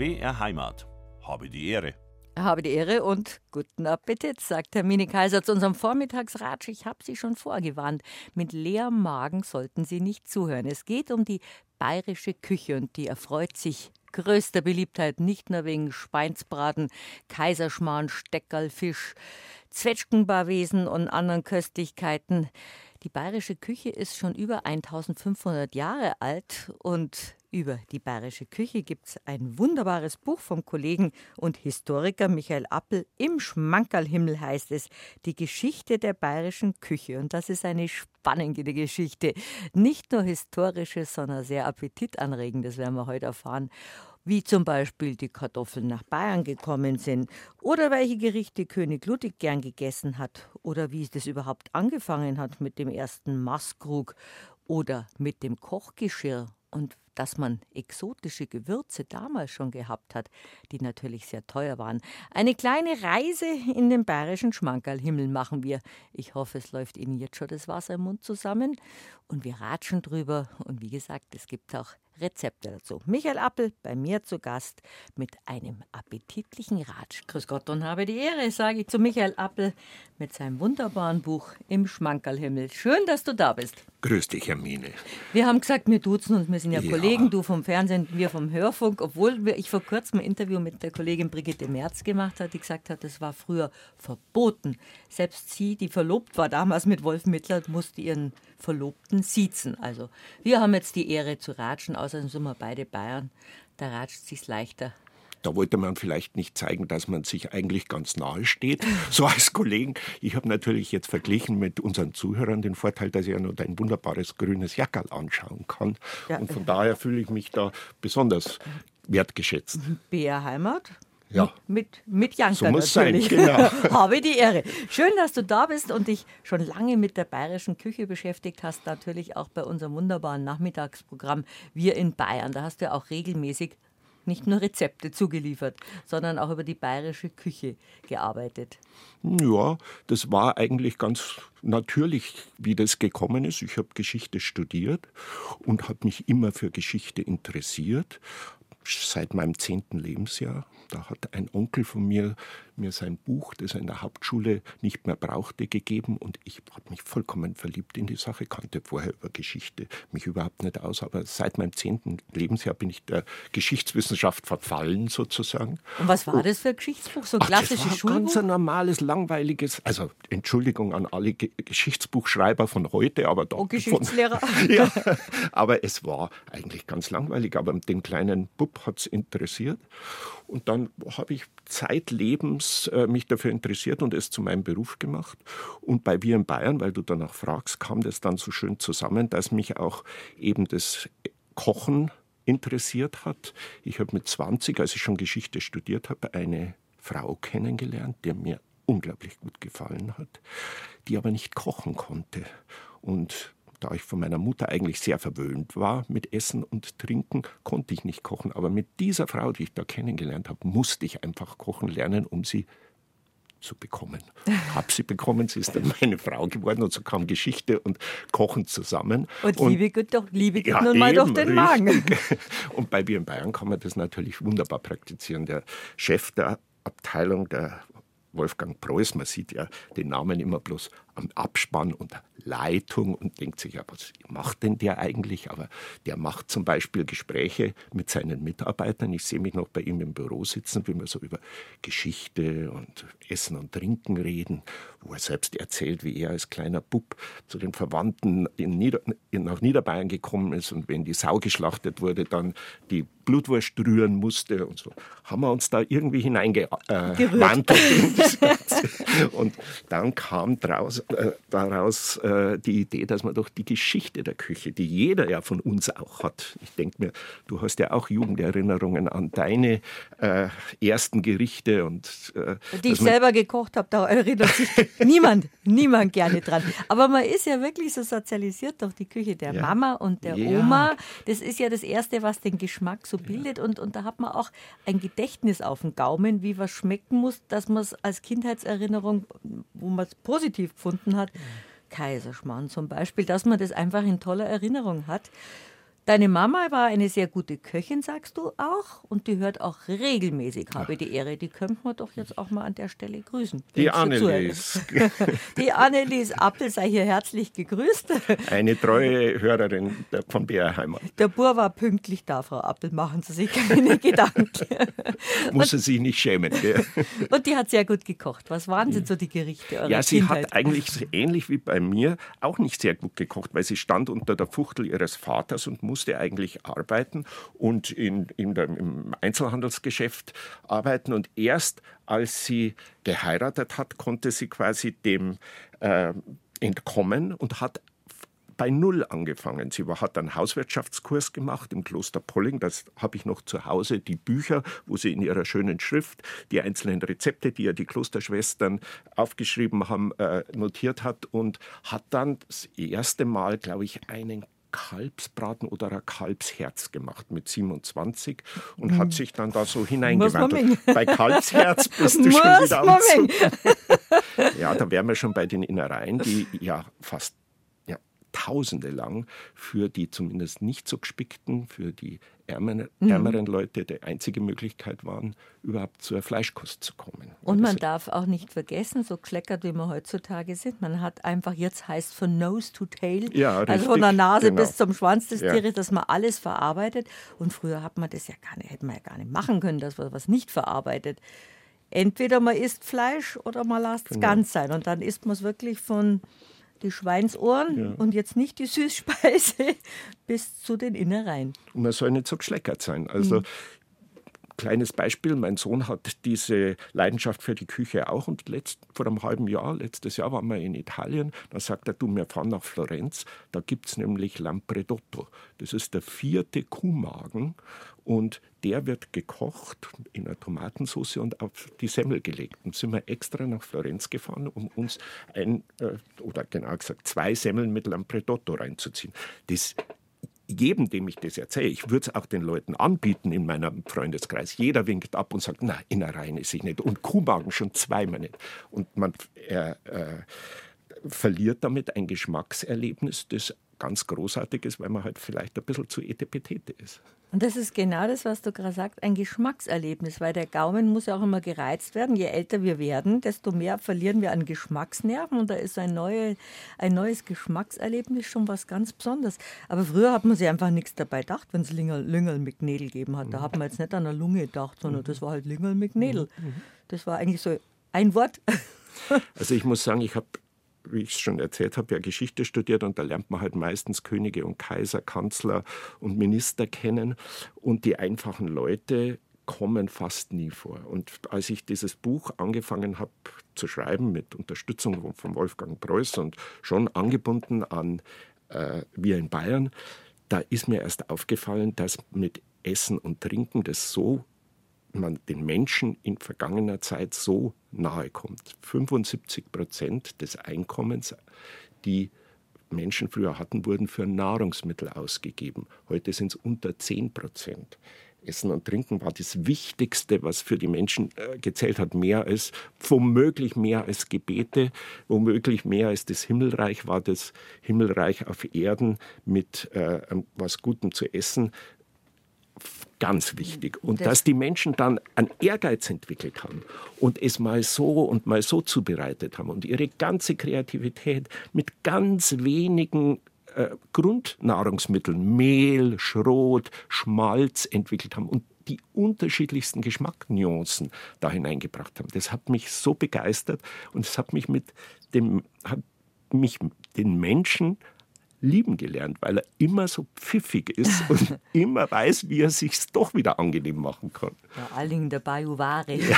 BR Heimat. Habe die Ehre. Habe die Ehre und guten Appetit, sagt Hermine Kaiser zu unserem Vormittagsratsch. Ich habe Sie schon vorgewarnt. Mit leerem Magen sollten Sie nicht zuhören. Es geht um die bayerische Küche und die erfreut sich größter Beliebtheit, nicht nur wegen Schweinsbraten, Kaiserschmarrn, Steckerl, Fisch, Zwetschgenbarwesen und anderen Köstlichkeiten. Die bayerische Küche ist schon über 1500 Jahre alt und über die bayerische Küche gibt es ein wunderbares Buch vom Kollegen und Historiker Michael Appel. Im Schmankerlhimmel heißt es, die Geschichte der bayerischen Küche. Und das ist eine spannende Geschichte. Nicht nur historisches, sondern sehr appetitanregendes werden wir heute erfahren. Wie zum Beispiel die Kartoffeln nach Bayern gekommen sind oder welche Gerichte König Ludwig gern gegessen hat oder wie es das überhaupt angefangen hat mit dem ersten Maßkrug oder mit dem Kochgeschirr und dass man exotische Gewürze damals schon gehabt hat, die natürlich sehr teuer waren. Eine kleine Reise in den bayerischen Schmankerlhimmel machen wir. Ich hoffe, es läuft Ihnen jetzt schon das Wasser im Mund zusammen und wir ratschen drüber und wie gesagt, es gibt auch Rezepte dazu. Michael Appel bei mir zu Gast mit einem appetitlichen Ratsch. Grüß Gott und habe die Ehre, sage ich zu Michael Appel mit seinem wunderbaren Buch Im Schmankerlhimmel. Schön, dass du da bist. Grüß dich, Hermine. Wir haben gesagt, wir duzen uns, wir sind ja Kollegen, du vom Fernsehen, wir vom Hörfunk, obwohl ich vor kurzem ein Interview mit der Kollegin Brigitte Merz gemacht habe, die gesagt hat, das war früher verboten. Selbst sie, die verlobt war damals mit Wolf Mittler, musste ihren Verlobten siezen. Also wir haben jetzt die Ehre zu ratschen, außerdem sind wir beide Bayern, da ratscht sich's leichter. Da wollte man vielleicht nicht zeigen, dass man sich eigentlich ganz nahe steht, so als Kollegen. Ich habe natürlich jetzt verglichen mit unseren Zuhörern den Vorteil, dass ich ja nur dein wunderbares grünes Jackerl anschauen kann. Ja. Und von daher fühle ich mich da besonders wertgeschätzt. BR Heimat? Ja. Mit Janka so muss natürlich. Sein, genau. Habe die Ehre. Schön, dass du da bist und dich schon lange mit der bayerischen Küche beschäftigt hast. Natürlich auch bei unserem wunderbaren Nachmittagsprogramm Wir in Bayern. Da hast du ja auch regelmäßig nicht nur Rezepte zugeliefert, sondern auch über die bayerische Küche gearbeitet. Ja, das war eigentlich ganz natürlich, wie das gekommen ist. Ich habe Geschichte studiert und habe mich immer für Geschichte interessiert. Seit meinem 10. Lebensjahr. Da hat ein Onkel von mir sein Buch, das er in der Hauptschule nicht mehr brauchte, gegeben. Und ich habe mich vollkommen verliebt in die Sache, kannte vorher über Geschichte mich überhaupt nicht aus. Aber seit meinem 10. Lebensjahr bin ich der Geschichtswissenschaft verfallen, sozusagen. Und was war das für ein Geschichtsbuch? So ein klassisches das war Schulbuch? Ganz ein normales, langweiliges, also Entschuldigung an alle Geschichtsbuchschreiber von heute, aber doch. Geschichtslehrer. Ja, aber es war eigentlich ganz langweilig. Aber den kleinen Bub hat es interessiert. Und dann habe ich zeitlebens mich dafür interessiert und es zu meinem Beruf gemacht. Und bei Wir in Bayern, weil du danach fragst, kam das dann so schön zusammen, dass mich auch eben das Kochen interessiert hat. Ich habe mit 20, als ich schon Geschichte studiert habe, eine Frau kennengelernt, die mir unglaublich gut gefallen hat, die aber nicht kochen konnte. Und da ich von meiner Mutter eigentlich sehr verwöhnt war mit Essen und Trinken, konnte ich nicht kochen. Aber mit dieser Frau, die ich da kennengelernt habe, musste ich einfach kochen lernen, um sie zu bekommen. Habe sie bekommen, sie ist dann meine Frau geworden und so kam Geschichte und Kochen zusammen. Und Liebe geht ja, nun mal eben, durch den Magen. Und bei Wir in Bayern kann man das natürlich wunderbar praktizieren. Der Chef der Abteilung, der Wolfgang Preuß, man sieht ja den Namen immer bloß am Abspann und der Leitung und denkt sich, ja, was macht denn der eigentlich? Aber der macht zum Beispiel Gespräche mit seinen Mitarbeitern. Ich sehe mich noch bei ihm im Büro sitzen, wie wir so über Geschichte und Essen und Trinken reden, wo er selbst erzählt, wie er als kleiner Bub zu den Verwandten nach Niederbayern gekommen ist und wenn die Sau geschlachtet wurde, dann die Blutwurst rühren musste und so. Haben wir uns da irgendwie hineingewandelt in das Ganze. Und dann kam daraus die Idee, dass man doch die Geschichte der Küche, die jeder ja von uns auch hat. Ich denke mir, du hast ja auch Jugenderinnerungen an deine ersten Gerichte. Die ich selber gekocht habe, da erinnert sich niemand gerne dran. Aber man ist ja wirklich so sozialisiert durch die Küche der Mama und der Oma. Das ist ja das Erste, was den Geschmack so bildet. Und da hat man auch ein Gedächtnis auf dem Gaumen, wie was schmecken muss, dass man es als Kindheitserinnerung, wo man es positiv gefunden hat, Kaiserschmarrn zum Beispiel, dass man das einfach in toller Erinnerung hat. Deine Mama war eine sehr gute Köchin, sagst du auch. Und die hört auch regelmäßig, habe die Ehre. Die könnten wir doch jetzt auch mal an der Stelle grüßen. Die Annelies. Die Annelies Appel sei hier herzlich gegrüßt. Eine treue Hörerin von BR Heimat. Der Bur war pünktlich da, Frau Appel. Machen Sie sich keine Gedanken. Muss sie sich nicht schämen. Gell? Und die hat sehr gut gekocht. Was waren denn so die Gerichte eurer Ja, sie Kindheit? hat eigentlich so ähnlich wie bei mir auch nicht sehr gut gekocht, weil sie stand unter der Fuchtel ihres Vaters und musste eigentlich arbeiten und im Einzelhandelsgeschäft arbeiten. Und erst als sie geheiratet hat, konnte sie quasi dem entkommen und hat bei Null angefangen. Sie hat einen Hauswirtschaftskurs gemacht im Kloster Polling. Das habe ich noch zu Hause, die Bücher, wo sie in ihrer schönen Schrift die einzelnen Rezepte, die ja die Klosterschwestern aufgeschrieben haben, notiert hat und hat dann das erste Mal, glaube ich, einen Kalbsbraten oder ein Kalbsherz gemacht mit 27 und hat sich dann da so hineingewandelt. Bei Kalbsherz bist du schon wieder am Zug. Ja, da wären wir schon bei den Innereien, die ja fast Tausende lang für die zumindest nicht so gespickten, für die ärmeren Leute die einzige Möglichkeit waren, überhaupt zur Fleischkost zu kommen. Und man darf auch nicht vergessen, so kleckert wie wir heutzutage sind, man hat einfach, jetzt heißt von Nose to Tail, also von der Nase bis zum Schwanz des Tieres, dass man alles verarbeitet. Und früher hat man das hätte man ja gar nicht machen können, dass man was nicht verarbeitet. Entweder man isst Fleisch oder man lässt es ganz sein. Und dann isst man es wirklich von die Schweinsohren und jetzt nicht die Süßspeise bis zu den Innereien. Und man soll nicht so geschleckert sein. Also kleines Beispiel, mein Sohn hat diese Leidenschaft für die Küche auch und vor einem halben Jahr, letztes Jahr waren wir in Italien, da sagt er, wir fahren nach Florenz, da gibt es nämlich Lampredotto. Das ist der 4. Kuhmagen und der wird gekocht in einer Tomatensauce und auf die Semmel gelegt. Und sind wir extra nach Florenz gefahren, um uns oder genauer gesagt 2 Semmeln mit Lampredotto reinzuziehen. Jedem, dem ich das erzähle, ich würde es auch den Leuten anbieten in meinem Freundeskreis. Jeder winkt ab und sagt, na, Innereien esse ich nicht. Und Kuhmagen schon zweimal nicht. Und man verliert damit ein Geschmackserlebnis, das ganz großartig ist, weil man halt vielleicht ein bisschen zu etepetete ist. Und das ist genau das, was du gerade sagst, ein Geschmackserlebnis, weil der Gaumen muss ja auch immer gereizt werden. Je älter wir werden, desto mehr verlieren wir an Geschmacksnerven und da ist ein neues Geschmackserlebnis schon was ganz Besonderes. Aber früher hat man sich einfach nichts dabei gedacht, wenn es Lüngerl mit Knädel gegeben hat. Da hat man jetzt nicht an der Lunge gedacht, sondern das war halt Lüngerl mit Knädel. Das war eigentlich so ein Wort. Also ich muss sagen, ich habe, wie ich es schon erzählt habe, ja Geschichte studiert und da lernt man halt meistens Könige und Kaiser, Kanzler und Minister kennen und die einfachen Leute kommen fast nie vor. Und als ich dieses Buch angefangen habe zu schreiben mit Unterstützung von Wolfgang Preuß und schon angebunden an Wir in Bayern, da ist mir erst aufgefallen, dass mit Essen und Trinken das so man den Menschen in vergangener Zeit so nahe kommt. 75% des Einkommens, die Menschen früher hatten, wurden für Nahrungsmittel ausgegeben. Heute sind es unter 10%. Essen und Trinken war das Wichtigste, was für die Menschen gezählt hat. Womöglich mehr als Gebete, womöglich mehr als das Himmelreich, war das Himmelreich auf Erden mit was Gutem zu essen. Ganz wichtig. Und dass die Menschen dann einen Ehrgeiz entwickelt haben und es mal so zubereitet haben und ihre ganze Kreativität mit ganz wenigen Grundnahrungsmitteln, Mehl, Schrot, Schmalz entwickelt haben und die unterschiedlichsten Geschmacksnuancen da hineingebracht haben. Das hat mich so begeistert und es hat mich den Menschen lieben gelernt, weil er immer so pfiffig ist und immer weiß, wie er sich doch wieder angenehm machen kann. Vor allen Dingen der Bajuware. Ja.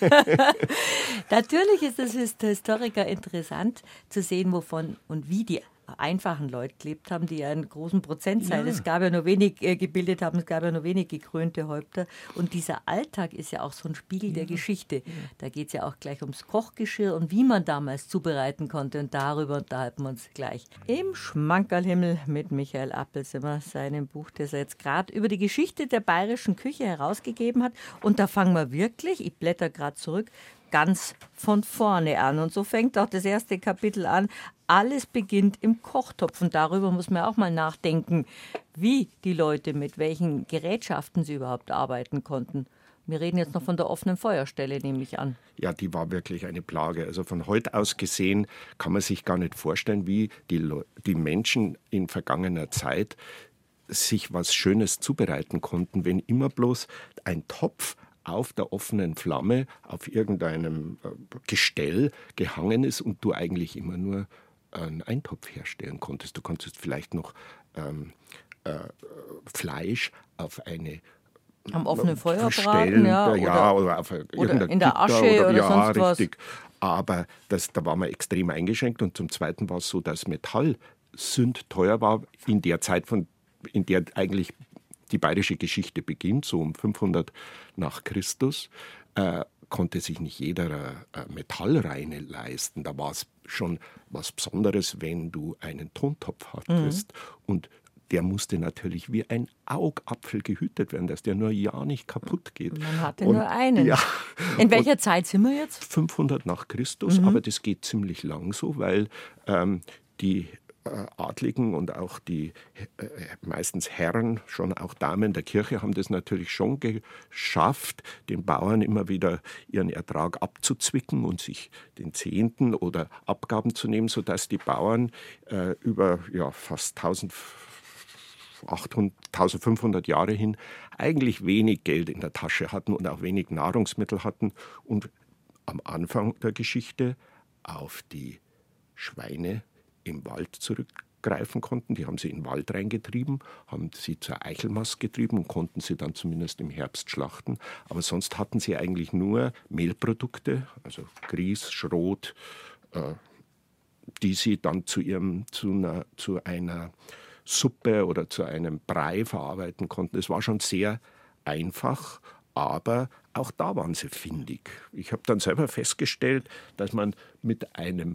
Natürlich ist es für Historiker interessant zu sehen, wovon und wie die einfachen Leute gelebt haben, die einen großen Prozentteil, es gab ja nur wenig gebildet haben, es gab ja nur wenig gekrönte Häupter. Und dieser Alltag ist ja auch so ein Spiegel der Geschichte. Ja. Da geht es ja auch gleich ums Kochgeschirr und wie man damals zubereiten konnte. Und darüber unterhalten wir uns gleich. Im Schmankerlhimmel mit Michael Appelzimmer, seinem Buch, das er jetzt gerade über die Geschichte der bayerischen Küche herausgegeben hat. Und da fangen wir wirklich, ich blätter gerade zurück, ganz von vorne an. Und so fängt auch das erste Kapitel an. Alles beginnt im Kochtopf. Und darüber muss man auch mal nachdenken, wie die Leute mit welchen Gerätschaften sie überhaupt arbeiten konnten. Wir reden jetzt noch von der offenen Feuerstelle, nehme ich an. Ja, die war wirklich eine Plage. Also von heute aus gesehen kann man sich gar nicht vorstellen, wie die Menschen in vergangener Zeit sich was Schönes zubereiten konnten, wenn immer bloß ein Topf auf der offenen Flamme auf irgendeinem Gestell gehangen ist und du eigentlich immer nur einen Eintopf herstellen konntest. Du konntest vielleicht noch Fleisch auf eine am offenen Feuer braten, ja, oder auf oder in der Asche oder sonst was. Richtig. Aber da war man extrem eingeschränkt. Und zum Zweiten war es so, dass Metall sündteuer war in der Zeit, in der eigentlich die bayerische Geschichte beginnt, so um 500 nach Christus, konnte sich nicht jeder Metallreine leisten. Da war es schon was Besonderes, wenn du einen Tontopf hattest. Und der musste natürlich wie ein Augapfel gehütet werden, dass der nur ja nicht kaputt geht. Man hatte nur einen. Ja. In welcher Zeit sind wir jetzt? 500 nach Christus, aber das geht ziemlich lang so, weil die Adligen und auch die meistens Herren, schon auch Damen der Kirche, haben das natürlich schon geschafft, den Bauern immer wieder ihren Ertrag abzuzwicken und sich den Zehnten oder Abgaben zu nehmen, sodass die Bauern über fast 1500 Jahre hin eigentlich wenig Geld in der Tasche hatten und auch wenig Nahrungsmittel hatten und am Anfang der Geschichte auf die Schweine im Wald zurückgreifen konnten. Die haben sie in den Wald reingetrieben, haben sie zur Eichelmast getrieben und konnten sie dann zumindest im Herbst schlachten. Aber sonst hatten sie eigentlich nur Mehlprodukte, also Grieß, Schrot, die sie dann zu einer Suppe oder zu einem Brei verarbeiten konnten. Es war schon sehr einfach, aber auch da waren sie findig. Ich habe dann selber festgestellt, dass man mit einer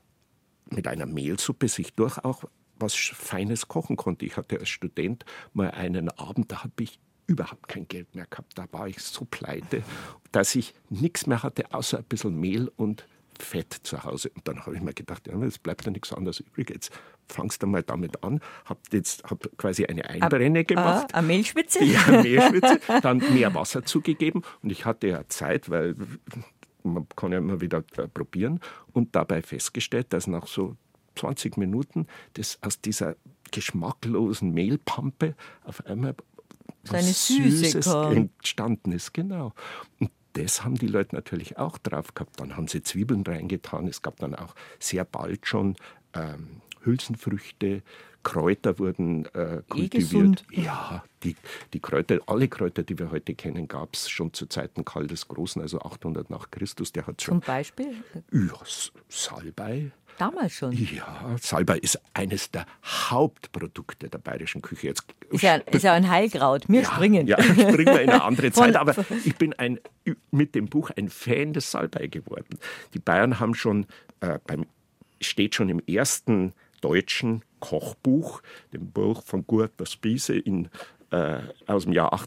Mehlsuppe sich durch auch was Feines kochen konnte. Ich hatte als Student mal einen Abend, da habe ich überhaupt kein Geld mehr gehabt. Da war ich so pleite, dass ich nichts mehr hatte, außer ein bisschen Mehl und Fett zu Hause. Und dann habe ich mir gedacht, ja, es bleibt ja nichts anderes übrig. Jetzt fangst du mal damit an. Hab quasi eine Einbrenne gemacht. Eine Mehlschwitze? Ja, Mehlschwitze. Dann mehr Wasser zugegeben. Und ich hatte ja Zeit, weil man kann ja immer wieder probieren. Und dabei festgestellt, dass nach so 20 Minuten das aus dieser geschmacklosen Mehlpampe auf einmal was Süßes entstanden ist. Genau. Und das haben die Leute natürlich auch drauf gehabt. Dann haben sie Zwiebeln reingetan. Es gab dann auch sehr bald schon Hülsenfrüchte, Kräuter wurden kultiviert. Ja, die Kräuter, alle Kräuter, die wir heute kennen, gab es schon zu Zeiten Karl des Großen, also 800 nach Christus. Der hat schon, zum Beispiel? Ja, Salbei. Damals schon? Ja, Salbei ist eines der Hauptprodukte der bayerischen Küche. Jetzt ist ja ein Heilkraut. Wir springen. Ja, springen wir in eine andere Zeit. Aber ich bin mit dem Buch ein Fan des Salbei geworden. Die Bayern haben schon, steht schon im ersten deutschen Kochbuch, dem Buch von Gurt der Spiese aus dem Jahr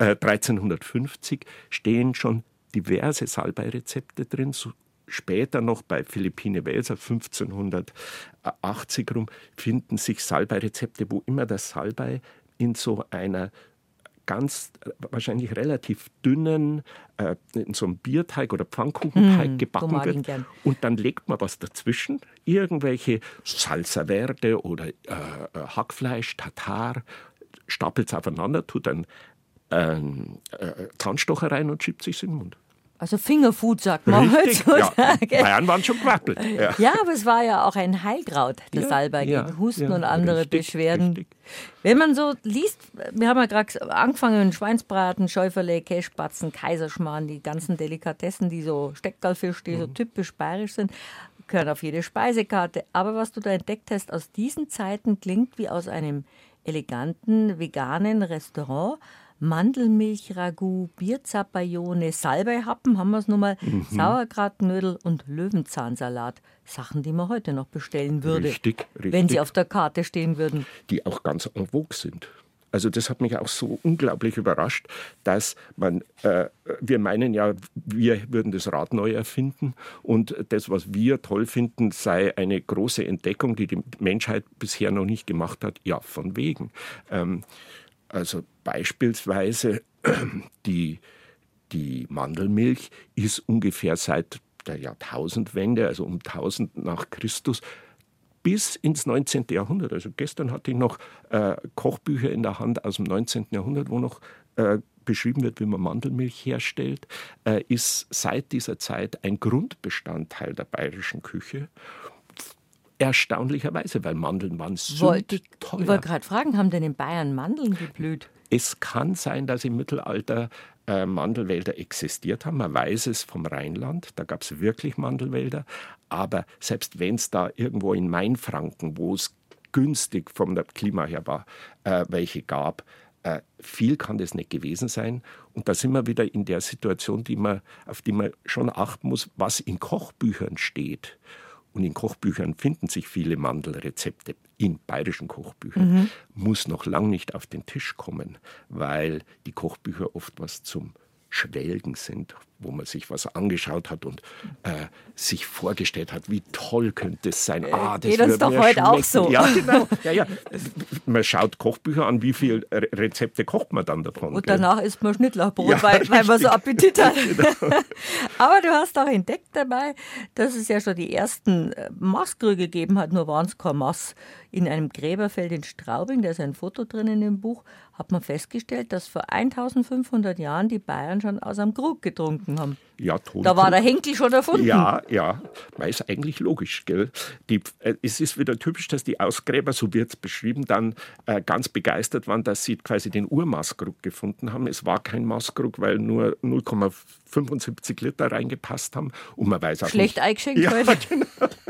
1350, stehen schon diverse Salbei-Rezepte drin. So später noch bei Philippine Welser 1580 rum finden sich Salbei-Rezepte, wo immer das Salbei in so einer ganz wahrscheinlich relativ dünnen, in so einem Bierteig oder Pfannkuchenteig gebacken wird. Und dann legt man was dazwischen, irgendwelche Salsa Verde oder Hackfleisch, Tatar, stapelt es aufeinander, tut einen Zahnstocher rein und schiebt sich in den Mund. Also Fingerfood, sagt man heutzutage. Ja, Bayern waren schon gewappelt. Ja, aber es war ja auch ein Heilkraut, das Salbei gegen Husten und andere Beschwerden. Richtig. Wenn man so liest, wir haben ja gerade angefangen mit Schweinsbraten, Schäuferle, Kässpatzen, Kaiserschmarrn, die ganzen Delikatessen, die so Steckerlfisch, die so typisch bayerisch sind, gehören auf jede Speisekarte. Aber was du da entdeckt hast, aus diesen Zeiten klingt wie aus einem eleganten, veganen Restaurant. Mandelmilch-Ragout, Bierzapajone, Salbeihappen, haben wir es nochmal, Sauerkrautknödel und Löwenzahnsalat. Sachen, die man heute noch bestellen würde, richtig. wenn sie auf der Karte stehen würden. Die auch ganz en vogue sind. Also das hat mich auch so unglaublich überrascht, dass wir meinen ja, wir würden das Rad neu erfinden und das, was wir toll finden, sei eine große Entdeckung, die die Menschheit bisher noch nicht gemacht hat. Ja, von wegen. Also beispielsweise die Mandelmilch ist ungefähr seit der Jahrtausendwende, also um 1000 nach Christus, bis ins 19. Jahrhundert. Also gestern hatte ich noch Kochbücher in der Hand aus dem 19. Jahrhundert, wo noch beschrieben wird, wie man Mandelmilch herstellt, ist seit dieser Zeit ein Grundbestandteil der bayerischen Küche. Erstaunlicherweise, weil Mandeln waren so teuer. Ich wollte gerade fragen, haben denn in Bayern Mandeln geblüht? Es kann sein, dass im Mittelalter Mandelwälder existiert haben. Man weiß es vom Rheinland, da gab es wirklich Mandelwälder. Aber selbst wenn es da irgendwo in Mainfranken, wo es günstig vom Klima her war, welche gab, viel kann das nicht gewesen sein. Und da sind wir wieder in der Situation, auf die man schon achten muss, was in Kochbüchern steht. Und in Kochbüchern finden sich viele Mandelrezepte, in bayerischen Kochbüchern, muss noch lang nicht auf den Tisch kommen, weil die Kochbücher oft was zum Schwelgen sind, wo man sich was angeschaut hat und sich vorgestellt hat, wie toll könnte es sein. Das geht uns doch heute schmecken. Auch so. Ja, genau. Ja. Man schaut Kochbücher an, wie viele Rezepte kocht man dann davon. Und danach isst man Schnittlauchbrot, weil man so Appetit hat. Genau. Aber du hast auch entdeckt dabei, dass es ja schon die ersten Maßkrüge gegeben hat, nur waren es kein Maß. In einem Gräberfeld in Straubing, da ist ein Foto drin in dem Buch, hat man festgestellt, dass vor 1500 Jahren die Bayern schon aus einem Krug getrunken haben. Ja, da war der Henkel schon erfunden. Ja, weil es eigentlich logisch, gell? Es ist wieder typisch, dass die Ausgräber, so wird es beschrieben, dann ganz begeistert waren, dass sie quasi den Urmaßkrug gefunden haben. Es war kein Maßkrug, weil nur 0,75 Liter reingepasst haben. Und man weiß auch schlecht nicht, eingeschenkt heute. Genau.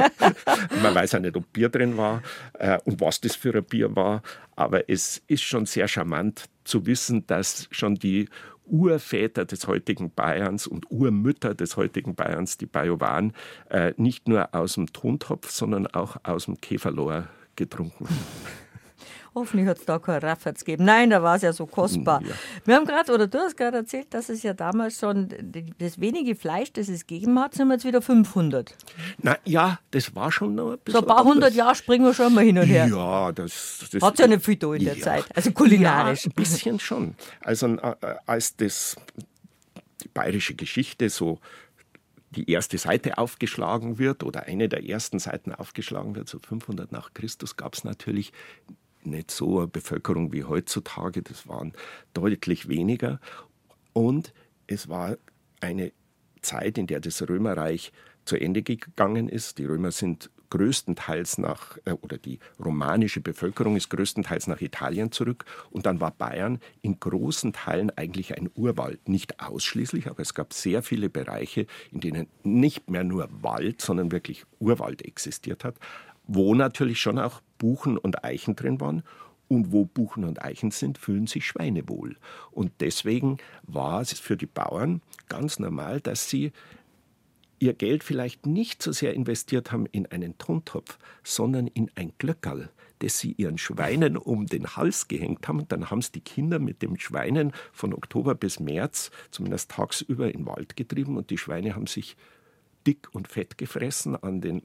Man weiß auch nicht, ob Bier drin war und was das für ein Bier war. Aber es ist schon sehr charmant zu wissen, dass schon die Urväter des heutigen Bayerns und Urmütter des heutigen Bayerns, die Bajuwaren, nicht nur aus dem Tontopf, sondern auch aus dem Käferlohr getrunken haben. Hoffentlich hat es da kein Rafferz gegeben. Nein, da war es ja so kostbar. Ja. Wir haben du hast gerade erzählt, dass es ja damals schon das wenige Fleisch, das es gegeben hat, sind wir jetzt wieder 500. Na ja, das war schon noch ein bisschen. So ein paar hundert Jahre springen wir schon mal hin und her. Ja, das hat es ja nicht viel da in der Zeit, also kulinarisch. Ja, ein bisschen schon. Also als die bayerische Geschichte so die erste Seite aufgeschlagen wird oder eine der ersten Seiten aufgeschlagen wird, so 500 nach Christus, gab es natürlich nicht so eine Bevölkerung wie heutzutage, das waren deutlich weniger. Und es war eine Zeit, in der das Römerreich zu Ende gegangen ist. Die Römer sind größtenteils oder die romanische Bevölkerung ist größtenteils nach Italien zurück. Und dann war Bayern in großen Teilen eigentlich ein Urwald. Nicht ausschließlich, aber es gab sehr viele Bereiche, in denen nicht mehr nur Wald, sondern wirklich Urwald existiert hat, wo natürlich schon auch Buchen und Eichen drin waren. Und wo Buchen und Eichen sind, fühlen sich Schweine wohl. Und deswegen war es für die Bauern ganz normal, dass sie ihr Geld vielleicht nicht so sehr investiert haben in einen Tontopf, sondern in ein Glöckerl, das sie ihren Schweinen um den Hals gehängt haben. Und dann haben es die Kinder mit den Schweinen von Oktober bis März, zumindest tagsüber, in den Wald getrieben. Und die Schweine haben sich dick und fett gefressen an den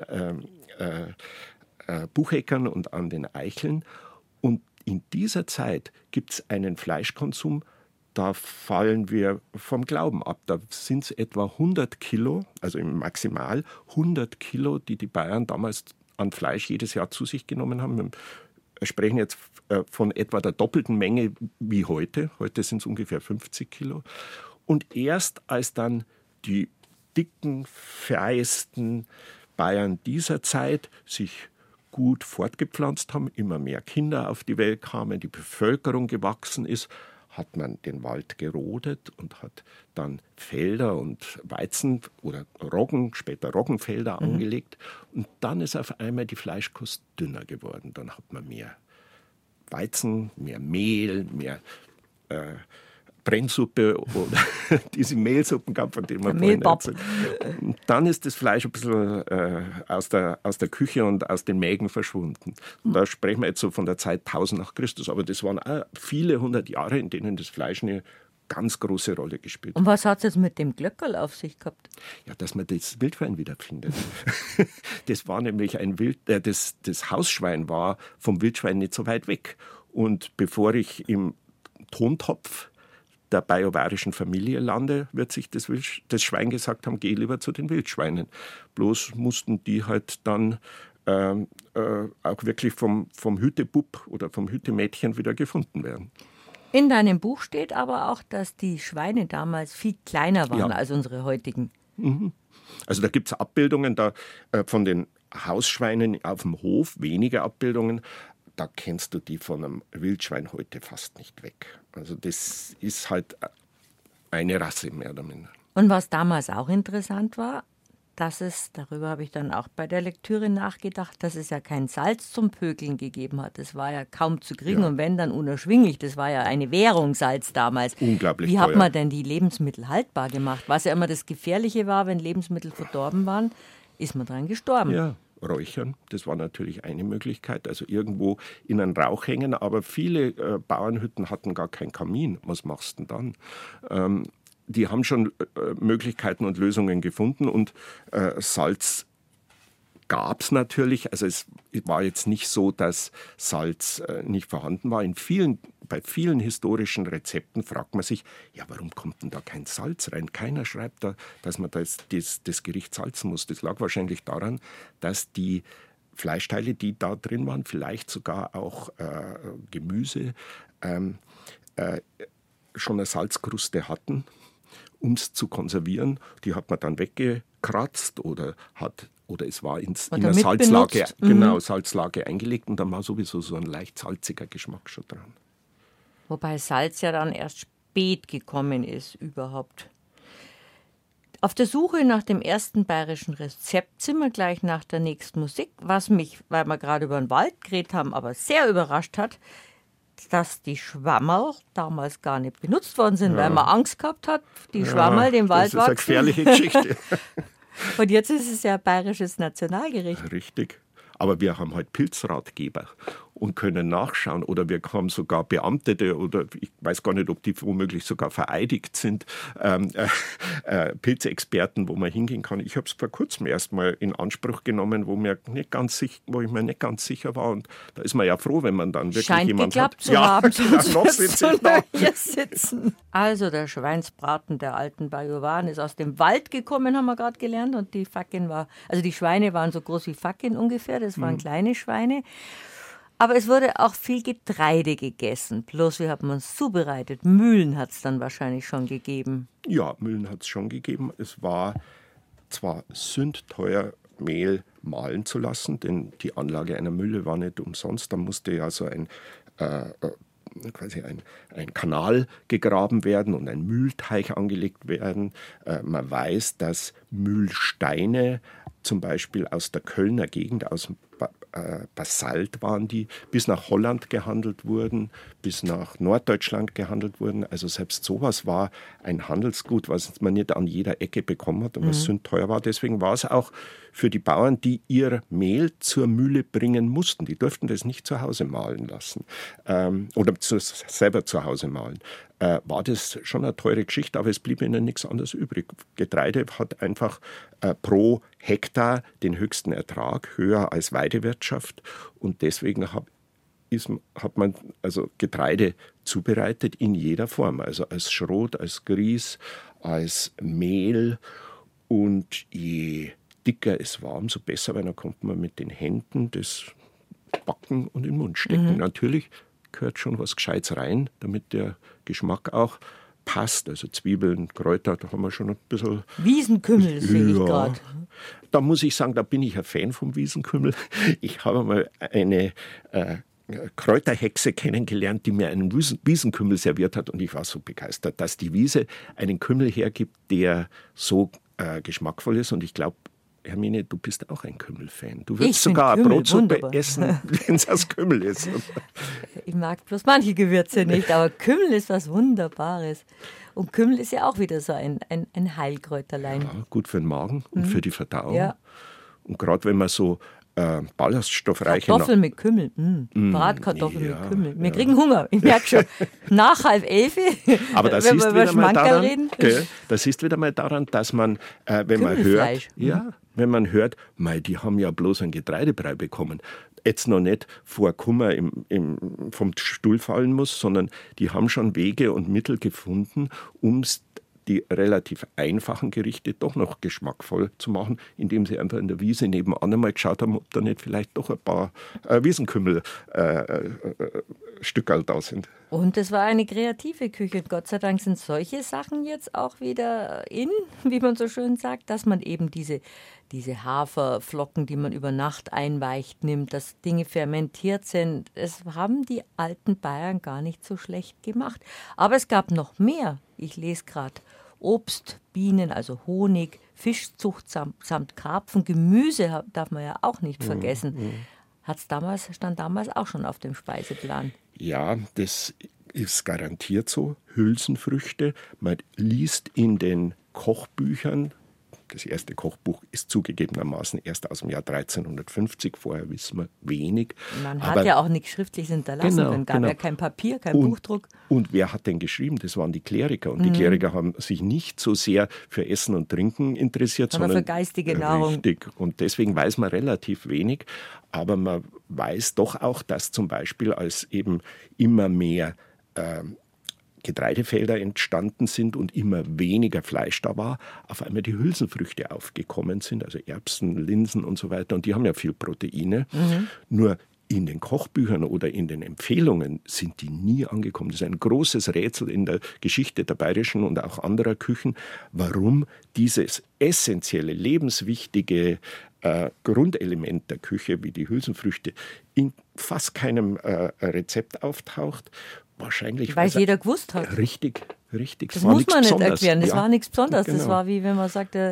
Bucheckern und an den Eicheln. Und in dieser Zeit gibt es einen Fleischkonsum, da fallen wir vom Glauben ab. Da sind es etwa 100 Kilo, also im Maximal 100 Kilo, die die Bayern damals an Fleisch jedes Jahr zu sich genommen haben. Wir sprechen jetzt von etwa der doppelten Menge wie heute. Heute sind es ungefähr 50 Kilo. Und erst als dann die dicken, feisten Bayern dieser Zeit sich gut fortgepflanzt haben, immer mehr Kinder auf die Welt kamen, die Bevölkerung gewachsen ist, hat man den Wald gerodet und hat dann Felder und Weizen oder Roggen, später Roggenfelder angelegt. Und dann ist auf einmal die Fleischkost dünner geworden. Dann hat man mehr Weizen, mehr Mehl, mehr Brennsuppe oder diese Mehlsuppen gab, von denen wir vorhin erzählt haben. Dann ist das Fleisch ein bisschen aus der Küche und aus den Mägen verschwunden. Und da sprechen wir jetzt so von der Zeit 1000 nach Christus. Aber das waren auch viele hundert Jahre, in denen das Fleisch eine ganz große Rolle gespielt hat. Und was hat es jetzt mit dem Glöckerl auf sich gehabt? Ja, dass man das Wildschwein wiederfindet. Das war nämlich das Hausschwein war vom Wildschwein nicht so weit weg. Und bevor ich im Tontopf der bajuwarischen Familie lande, wird sich das Schwein gesagt haben, geh lieber zu den Wildschweinen. Bloß mussten die halt dann auch wirklich vom Hütebub oder vom Hütemädchen wieder gefunden werden. In deinem Buch steht aber auch, dass die Schweine damals viel kleiner waren als unsere heutigen. Also da gibt es Abbildungen von den Hausschweinen auf dem Hof, wenige Abbildungen. Da kennst du die von einem Wildschwein heute fast nicht weg. Also das ist halt eine Rasse mehr oder minder. Und was damals auch interessant war, dass es, darüber habe ich dann auch bei der Lektüre nachgedacht, dass es ja kein Salz zum Pökeln gegeben hat. Das war ja kaum zu kriegen und wenn, dann unerschwinglich. Das war ja eine Währung, Salz damals. Unglaublich Wie teuer. hat man denn die Lebensmittel haltbar gemacht? Was ja immer das Gefährliche war, wenn Lebensmittel verdorben waren, ist man dran gestorben. Ja, räuchern, das war natürlich eine Möglichkeit. Also irgendwo in einen Rauch hängen, aber viele Bauernhütten hatten gar keinen Kamin. Was machst du denn dann? Die haben schon Möglichkeiten und Lösungen gefunden und Salz gab es natürlich. Also es war jetzt nicht so, dass Salz nicht vorhanden war. Bei vielen historischen Rezepten fragt man sich, ja, warum kommt denn da kein Salz rein? Keiner schreibt da, dass man das Gericht salzen muss. Das lag wahrscheinlich daran, dass die Fleischteile, die da drin waren, vielleicht sogar auch Gemüse, schon eine Salzkruste hatten, um es zu konservieren. Die hat man dann weggekratzt oder es war in eine Salzlage eingelegt und dann war sowieso so ein leicht salziger Geschmack schon dran. Wobei Salz ja dann erst spät gekommen ist überhaupt. Auf der Suche nach dem ersten bayerischen Rezept sind wir gleich nach der nächsten Musik. Was mich, weil wir gerade über den Wald geredet haben, aber sehr überrascht hat, dass die Schwammerl damals gar nicht benutzt worden sind, weil man Angst gehabt hat, die Schwammerl den Wald wachsen. Das ist eine gefährliche Geschichte. Und jetzt ist es ja bayerisches Nationalgericht. Richtig. Aber wir haben halt Pilzratgeber und können nachschauen. Oder wir haben sogar Beamtete oder ich weiß gar nicht, ob die womöglich sogar vereidigt sind, Pilzexperten, wo man hingehen kann. Ich habe es vor kurzem erst mal in Anspruch genommen, wo ich mir nicht ganz sicher war. Und da ist man ja froh, wenn man dann wirklich Scheint jemand geklappt hat. Zu haben, noch sitze ich da. Hier sitzen. Also der Schweinsbraten der alten Bajuwaren ist aus dem Wald gekommen, haben wir gerade gelernt. Und die Schweine waren so groß wie Facken ungefähr. Das waren kleine Schweine. Aber es wurde auch viel Getreide gegessen. Bloß wie hat man es zubereitet? Mühlen hat es dann wahrscheinlich schon gegeben. Ja, Mühlen hat es schon gegeben. Es war zwar sündteuer, Mehl mahlen zu lassen, denn die Anlage einer Mühle war nicht umsonst. Da musste ja so ein Kanal gegraben werden und ein Mühlteich angelegt werden. Man weiß, dass Mühlsteine zum Beispiel aus der Kölner Gegend, aus Basalt waren die, bis nach Holland gehandelt wurden, bis nach Norddeutschland gehandelt wurden. Also selbst sowas war ein Handelsgut, was man nicht an jeder Ecke bekommen hat und was sündteuer war. Deswegen war es auch für die Bauern, die ihr Mehl zur Mühle bringen mussten. Die durften das nicht zu Hause mahlen lassen oder selber zu Hause mahlen. War das schon eine teure Geschichte, aber es blieb ihnen nichts anderes übrig. Getreide hat einfach pro Hektar den höchsten Ertrag, höher als Weidewirtschaft. Und deswegen hat man also Getreide zubereitet in jeder Form. Also als Schrot, als Grieß, als Mehl. Und je dicker es war, umso besser, weil dann konnte man mit den Händen das backen und in den Mund stecken. Natürlich gehört schon was Gescheites rein, damit der Geschmack auch passt. Also Zwiebeln, Kräuter, da haben wir schon ein bisschen... Wiesenkümmel sehe ich gerade. Da muss ich sagen, da bin ich ein Fan vom Wiesenkümmel. Ich habe mal eine Kräuterhexe kennengelernt, die mir einen Wiesenkümmel serviert hat und ich war so begeistert, dass die Wiese einen Kümmel hergibt, der so geschmackvoll ist und ich glaube, Hermine, du bist auch ein Kümmel-Fan. Du würdest sogar eine Brotsuppe essen, wenn es aus Kümmel ist. Ich mag bloß manche Gewürze nicht, aber Kümmel ist was Wunderbares. Und Kümmel ist ja auch wieder so ein Heilkräuterlein. Ja, gut für den Magen und für die Verdauung. Ja. Und gerade wenn man so ballaststoffreiche... Kartoffeln mit Kümmel. Bratkartoffeln mit Kümmel. Wir kriegen Hunger, ich merke schon. Nach 10:30, aber das wenn wir über Schmankerl reden. Das ist wieder mal daran, dass man, wenn man hört, die haben ja bloß einen Getreidebrei bekommen, jetzt noch nicht vor Kummer vom Stuhl fallen muss, sondern die haben schon Wege und Mittel gefunden, um die relativ einfachen Gerichte doch noch geschmackvoll zu machen, indem sie einfach in der Wiese nebenan einmal geschaut haben, ob da nicht vielleicht doch ein paar Wiesenkümmel-Stückerl da sind. Und es war eine kreative Küche. Gott sei Dank sind solche Sachen jetzt auch wieder in, wie man so schön sagt, dass man eben diese Haferflocken, die man über Nacht einweicht, nimmt, dass Dinge fermentiert sind. Es haben die alten Bayern gar nicht so schlecht gemacht. Aber es gab noch mehr. Ich lese gerade Obst, Bienen, also Honig, Fischzucht samt Karpfen, Gemüse darf man ja auch nicht vergessen. Stand damals auch schon auf dem Speiseplan. Ja, das ist garantiert so. Hülsenfrüchte. Man liest in den Kochbüchern, das erste Kochbuch ist zugegebenermaßen erst aus dem Jahr 1350, vorher wissen wir wenig. Man hat ja auch nichts Schriftliches hinterlassen, dann gab ja kein Papier, kein Buchdruck. Und wer hat denn geschrieben? Das waren die Kleriker. Und die Kleriker haben sich nicht so sehr für Essen und Trinken interessiert, sondern für geistige Nahrung. Richtig. Und deswegen weiß man relativ wenig. Aber man weiß doch auch, dass zum Beispiel als eben immer mehr Getreidefelder entstanden sind und immer weniger Fleisch da war, auf einmal die Hülsenfrüchte aufgekommen sind, also Erbsen, Linsen und so weiter. Und die haben ja viel Proteine. Nur in den Kochbüchern oder in den Empfehlungen sind die nie angekommen. Das ist ein großes Rätsel in der Geschichte der bayerischen und auch anderer Küchen, warum dieses essentielle, lebenswichtige Grundelement der Küche, wie die Hülsenfrüchte, in fast keinem Rezept auftaucht. Wahrscheinlich, weil es jeder gewusst hat. Richtig. Das muss man nicht erklären, das war nichts Besonderes. Genau. Das war wie wenn man sagt,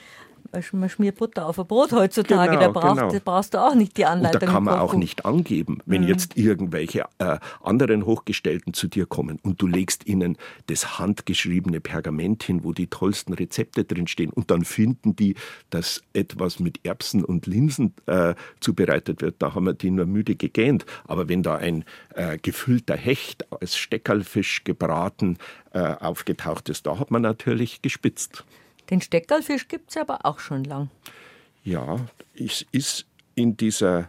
man schmiert Butter auf ein Brot heutzutage, da brauchst du auch nicht die Anleitung. Und da kann man auch nicht angeben, wenn jetzt irgendwelche anderen Hochgestellten zu dir kommen und du legst ihnen das handgeschriebene Pergament hin, wo die tollsten Rezepte drinstehen und dann finden die, dass etwas mit Erbsen und Linsen zubereitet wird, da haben wir die nur müde gegähnt. Aber wenn da ein gefüllter Hecht als Steckerlfisch gebraten aufgetaucht ist, da hat man natürlich gespitzt. Den Steckerlfisch gibt es aber auch schon lang. Ja, es ist in dieser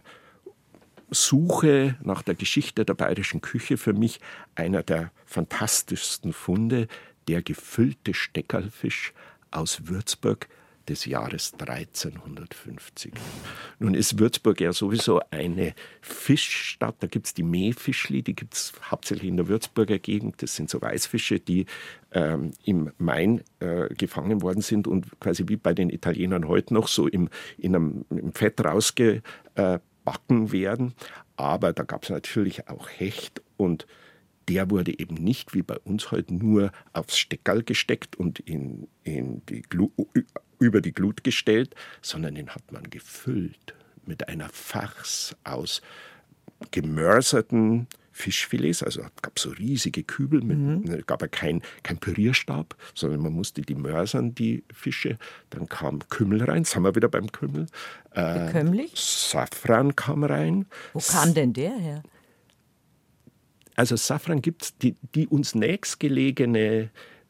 Suche nach der Geschichte der bayerischen Küche für mich einer der fantastischsten Funde, der gefüllte Steckerlfisch aus Würzburg des Jahres 1350. Nun ist Würzburg ja sowieso eine Fischstadt, da gibt es die Meerfischli, die gibt es hauptsächlich in der Würzburger Gegend, das sind so Weißfische, die im Main gefangen worden sind und quasi wie bei den Italienern heute noch so im Fett rausgebacken werden, aber da gab es natürlich auch Hecht und der wurde eben nicht wie bei uns heute nur aufs Steckerl gesteckt und über die Glut gestellt, sondern den hat man gefüllt mit einer Farce aus gemörserten Fischfilets. Also es gab so riesige Kübel, es gab aber kein Pürierstab, sondern man musste die mörsern, die Fische. Dann kam Kümmel rein, sind wir wieder beim Kümmel. Bekömmlich? Safran kam rein. Wo kam denn der her? Also Safran gibt es, die uns nächstgelegene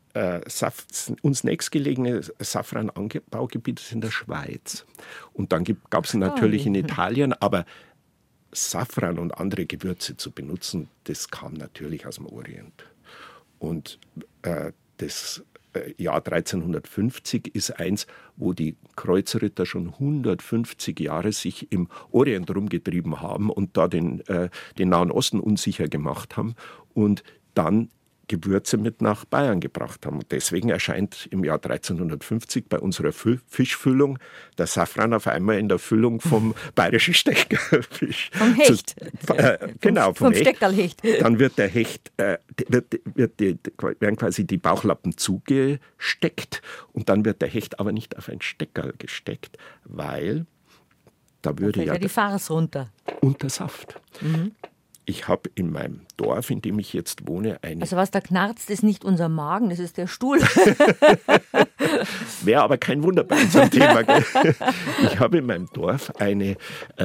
Safrananbaugebiete sind in der Schweiz. Und dann gab es natürlich in Italien, aber Safran und andere Gewürze zu benutzen, das kam natürlich aus dem Orient. Und das Jahr 1350 ist eins, wo die Kreuzritter schon 150 Jahre sich im Orient rumgetrieben haben und da den Nahen Osten unsicher gemacht haben und dann Gewürze mit nach Bayern gebracht haben. Und deswegen erscheint im Jahr 1350 bei unserer Fischfüllung der Safran auf einmal in der Füllung vom bayerischen Steckerlfisch. Vom Hecht. Genau, vom Steckerlhecht. Dann wird der Hecht, werden quasi die Bauchlappen zugesteckt und dann wird der Hecht aber nicht auf ein Steckerl gesteckt, weil da würde ja die Farce runter. Unter Saft. Mhm. Ich habe in meinem Dorf, in dem ich jetzt wohne, eine... Also was da knarzt, ist nicht unser Magen, das ist der Stuhl. Wäre aber kein Wunder bei unserem Thema. Gell? Ich habe in meinem Dorf eine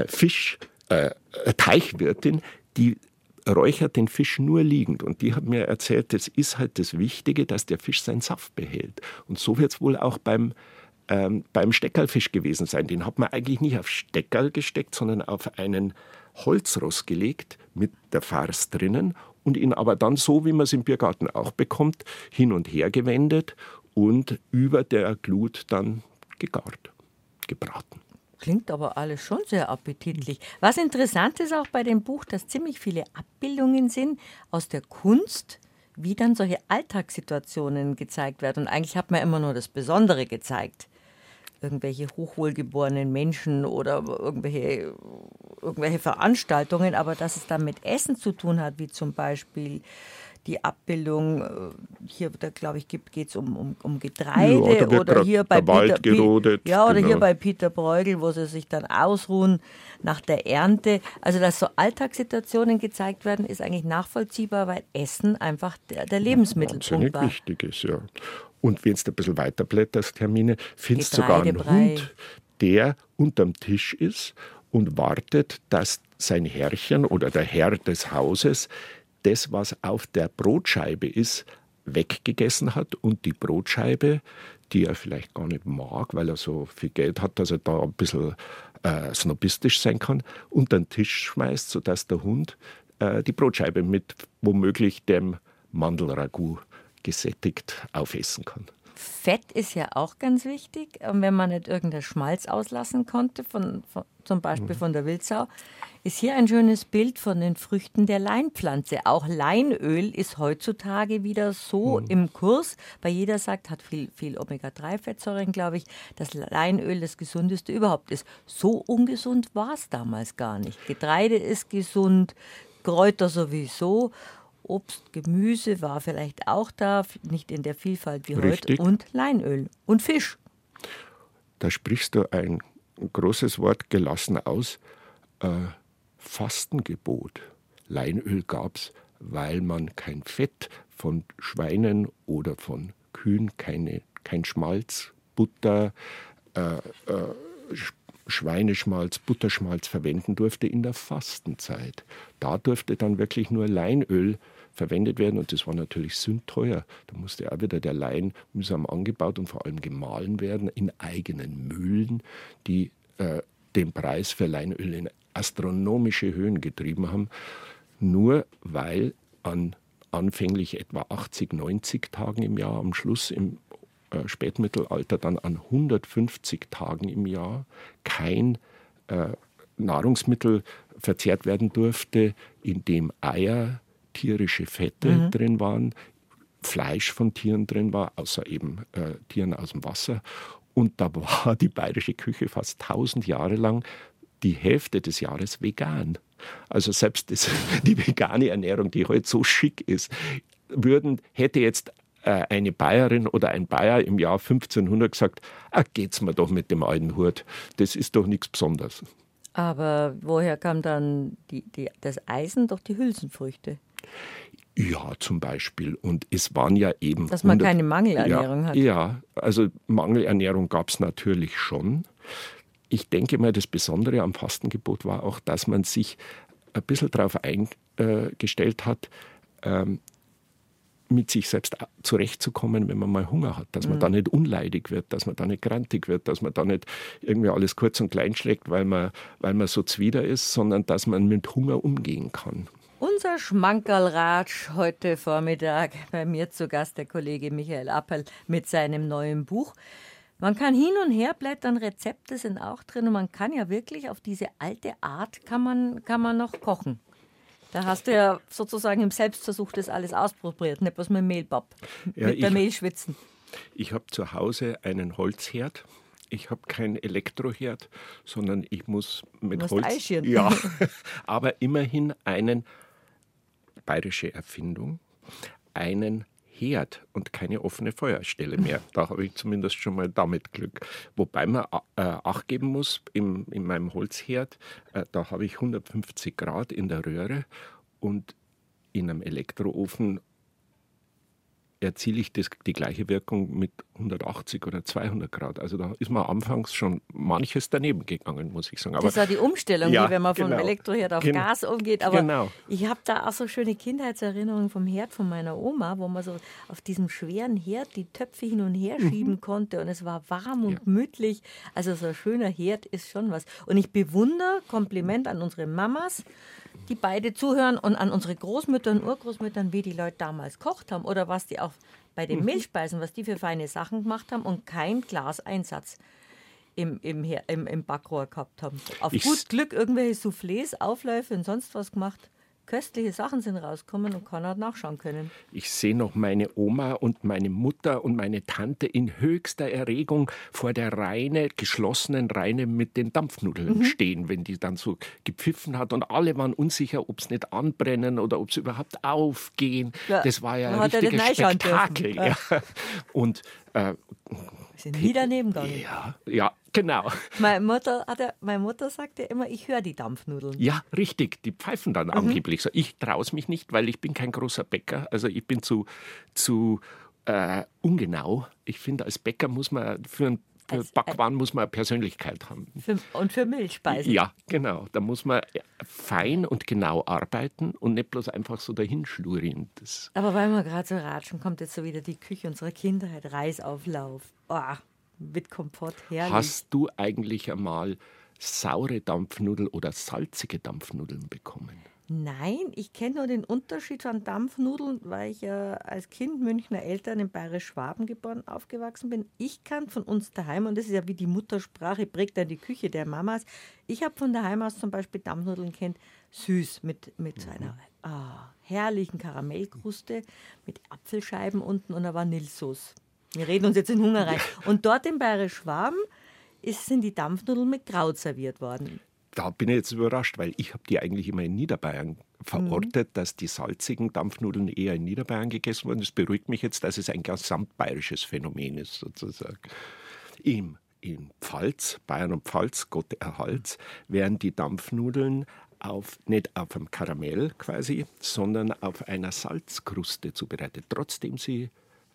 Teichwirtin, die räuchert den Fisch nur liegend. Und die hat mir erzählt, das ist halt das Wichtige, dass der Fisch seinen Saft behält. Und so wird es wohl auch beim Steckerlfisch gewesen sein. Den hat man eigentlich nicht auf Steckerl gesteckt, sondern auf einen Holzrost gelegt mit der Farce drinnen und ihn aber dann so, wie man es im Biergarten auch bekommt, hin und her gewendet und über der Glut dann gegart, gebraten. Klingt aber alles schon sehr appetitlich. Was interessant ist auch bei dem Buch, dass ziemlich viele Abbildungen sind aus der Kunst, wie dann solche Alltagssituationen gezeigt werden. Und eigentlich hat man immer nur das Besondere gezeigt. Irgendwelche hochwohlgeborenen Menschen oder irgendwelche Veranstaltungen, aber dass es dann mit Essen zu tun hat, wie zum Beispiel die Abbildung, hier, da glaube ich, geht es um Getreide, ja, oder hier bei Wald gerodet. Oder hier bei Peter Bruegel, wo sie sich dann ausruhen nach der Ernte. Also, dass so Alltagssituationen gezeigt werden, ist eigentlich nachvollziehbar, weil Essen einfach der Lebensmittelpunkt war. Wichtig ist, ja. Und wenn du ein bisschen weiter blätterst, Hermine, findest du sogar einen Hund, der unterm Tisch ist und wartet, dass sein Herrchen oder der Herr des Hauses das, was auf der Brotscheibe ist, weggegessen hat und die Brotscheibe, die er vielleicht gar nicht mag, weil er so viel Geld hat, dass er da ein bisschen snobistisch sein kann, unter den Tisch schmeißt, sodass der Hund die Brotscheibe mit womöglich dem Mandelragout gesättigt aufessen kann. Fett ist ja auch ganz wichtig. Und wenn man nicht irgendeinen Schmalz auslassen konnte, zum Beispiel von der Wildsau, ist hier ein schönes Bild von den Früchten der Leinpflanze. Auch Leinöl ist heutzutage wieder so im Kurs, weil jeder sagt, hat viel Omega-3-Fettsäuren, glaube ich, dass Leinöl das Gesundeste überhaupt ist. So ungesund war es damals gar nicht. Getreide ist gesund, Kräuter sowieso. Obst, Gemüse war vielleicht auch da, nicht in der Vielfalt wie Richtig. heute. Und Leinöl und Fisch. Da sprichst du ein großes Wort gelassen aus. Fastengebot. Leinöl gab es, weil man kein Fett von Schweinen oder von Kühen, kein Schmalz, Butter, Schweineschmalz, Butterschmalz verwenden durfte in der Fastenzeit. Da durfte dann wirklich nur Leinöl verwendet werden und das war natürlich sündteuer. Da musste auch wieder der Lein mühsam angebaut und vor allem gemahlen werden in eigenen Mühlen, die den Preis für Leinöl in astronomische Höhen getrieben haben, nur weil an anfänglich etwa 80, 90 Tagen im Jahr, am Schluss im Spätmittelalter dann an 150 Tagen im Jahr kein Nahrungsmittel verzehrt werden durfte, in dem Eier, tierische Fette drin waren, Fleisch von Tieren drin war, außer eben Tieren aus dem Wasser. Und da war die bayerische Küche fast 1000 Jahre lang die Hälfte des Jahres vegan. Also selbst die vegane Ernährung, die heute so schick ist, hätte jetzt eine Bayerin oder ein Bayer im Jahr 1500 gesagt, geht's mir doch mit dem alten Hut, das ist doch nichts Besonderes. Aber woher kam dann das Eisen? Doch die Hülsenfrüchte. Ja, zum Beispiel. Und es waren ja eben... Dass man keine Mangelernährung hat. Ja, also Mangelernährung gab es natürlich schon. Ich denke mal, das Besondere am Fastengebot war auch, dass man sich ein bisschen darauf eingestellt hat, mit sich selbst zurechtzukommen, wenn man mal Hunger hat. Dass man da nicht unleidig wird, dass man da nicht grantig wird, dass man da nicht irgendwie alles kurz und klein schlägt, weil man so zwider ist, sondern dass man mit Hunger umgehen kann. Unser Schmankerlratsch heute Vormittag bei mir zu Gast, der Kollege Michael Apperl mit seinem neuen Buch. Man kann hin und her blättern, Rezepte sind auch drin und man kann ja wirklich auf diese alte Art kann man noch kochen. Da hast du ja sozusagen im Selbstversuch das alles ausprobiert, nicht bloß mit Mehlpapp, mit der Mehlschwitzen. Ich habe zu Hause einen Holzherd. Ich habe keinen Elektroherd, sondern ich muss mit Holz. Eischirren. Ja, aber immerhin eine bayerische Erfindung, einen Herd und keine offene Feuerstelle mehr. Da habe ich zumindest schon mal damit Glück. Wobei man Acht geben muss, in meinem Holzherd, da habe ich 150 Grad in der Röhre und in einem Elektroofen erziele ich die gleiche Wirkung mit 180 oder 200 Grad. Also da ist mir anfangs schon manches daneben gegangen, muss ich sagen. Aber das war die Umstellung, ja, wie wenn man genau. vom Elektroherd auf Gas umgeht. Aber genau. ich habe da auch so schöne Kindheitserinnerungen vom Herd von meiner Oma, wo man so auf diesem schweren Herd die Töpfe hin und her schieben konnte und es war warm und gemütlich. Also so ein schöner Herd ist schon was. Und ich bewundere, Kompliment an unsere Mamas, die beide zuhören und an unsere Großmütter und Urgroßmüttern, wie die Leute damals gekocht haben oder was die auch bei den Mehlspeisen, was die für feine Sachen gemacht haben und kein Glaseinsatz im Backrohr gehabt haben. Auf gut Glück irgendwelche Soufflés, Aufläufe und sonst was gemacht. Köstliche Sachen sind rausgekommen und keiner hat nachschauen können. Ich sehe noch meine Oma und meine Mutter und meine Tante in höchster Erregung vor der geschlossenen Reine mit den Dampfnudeln stehen, wenn die dann so gepfiffen hat. Und alle waren unsicher, ob es nicht anbrennen oder ob sie überhaupt aufgehen. Ja, das war ja ein richtiges Spektakel. Ja. Und sind nie daneben gegangen. Ja, genau. Meine Mutter sagte immer, ich höre die Dampfnudeln. Ja, richtig. Die pfeifen dann angeblich so. Ich traue es mich nicht, weil ich bin kein großer Bäcker. Also ich bin zu ungenau. Ich finde, als Bäcker muss man für Backwaren muss man eine Persönlichkeit haben. Und für Milchspeisen. Ja, genau. Da muss man fein und genau arbeiten und nicht bloß einfach so dahinschlurieren. Aber weil wir gerade so ratschen, kommt jetzt so wieder die Küche unserer Kindheit, Reisauflauf. Mit Kompott, herrlich. Hast du eigentlich einmal saure Dampfnudeln oder salzige Dampfnudeln bekommen? Nein, ich kenne nur den Unterschied von Dampfnudeln, weil ich ja als Kind Münchner Eltern in Bayerisch-Schwaben geboren, aufgewachsen bin. Ich kann von uns daheim, und das ist ja wie die Muttersprache, prägt dann die Küche der Mamas. Ich habe von daheim aus zum Beispiel Dampfnudeln kennt, süß, mit so einer herrlichen Karamellkruste, mit Apfelscheiben unten und einer Vanillesauce. Wir reden uns jetzt in Hunger rein. Und dort in Bayerisch-Schwaben sind die Dampfnudeln mit Kraut serviert worden. Da bin ich jetzt überrascht, weil ich habe die eigentlich immer in Niederbayern verortet, dass die salzigen Dampfnudeln eher in Niederbayern gegessen wurden. Das beruhigt mich jetzt, dass es ein gesamtbayerisches Phänomen ist, sozusagen. In Pfalz, Bayern und Pfalz, Gott erhalts, werden die Dampfnudeln nicht auf einem Karamell quasi, sondern auf einer Salzkruste zubereitet, trotzdem sie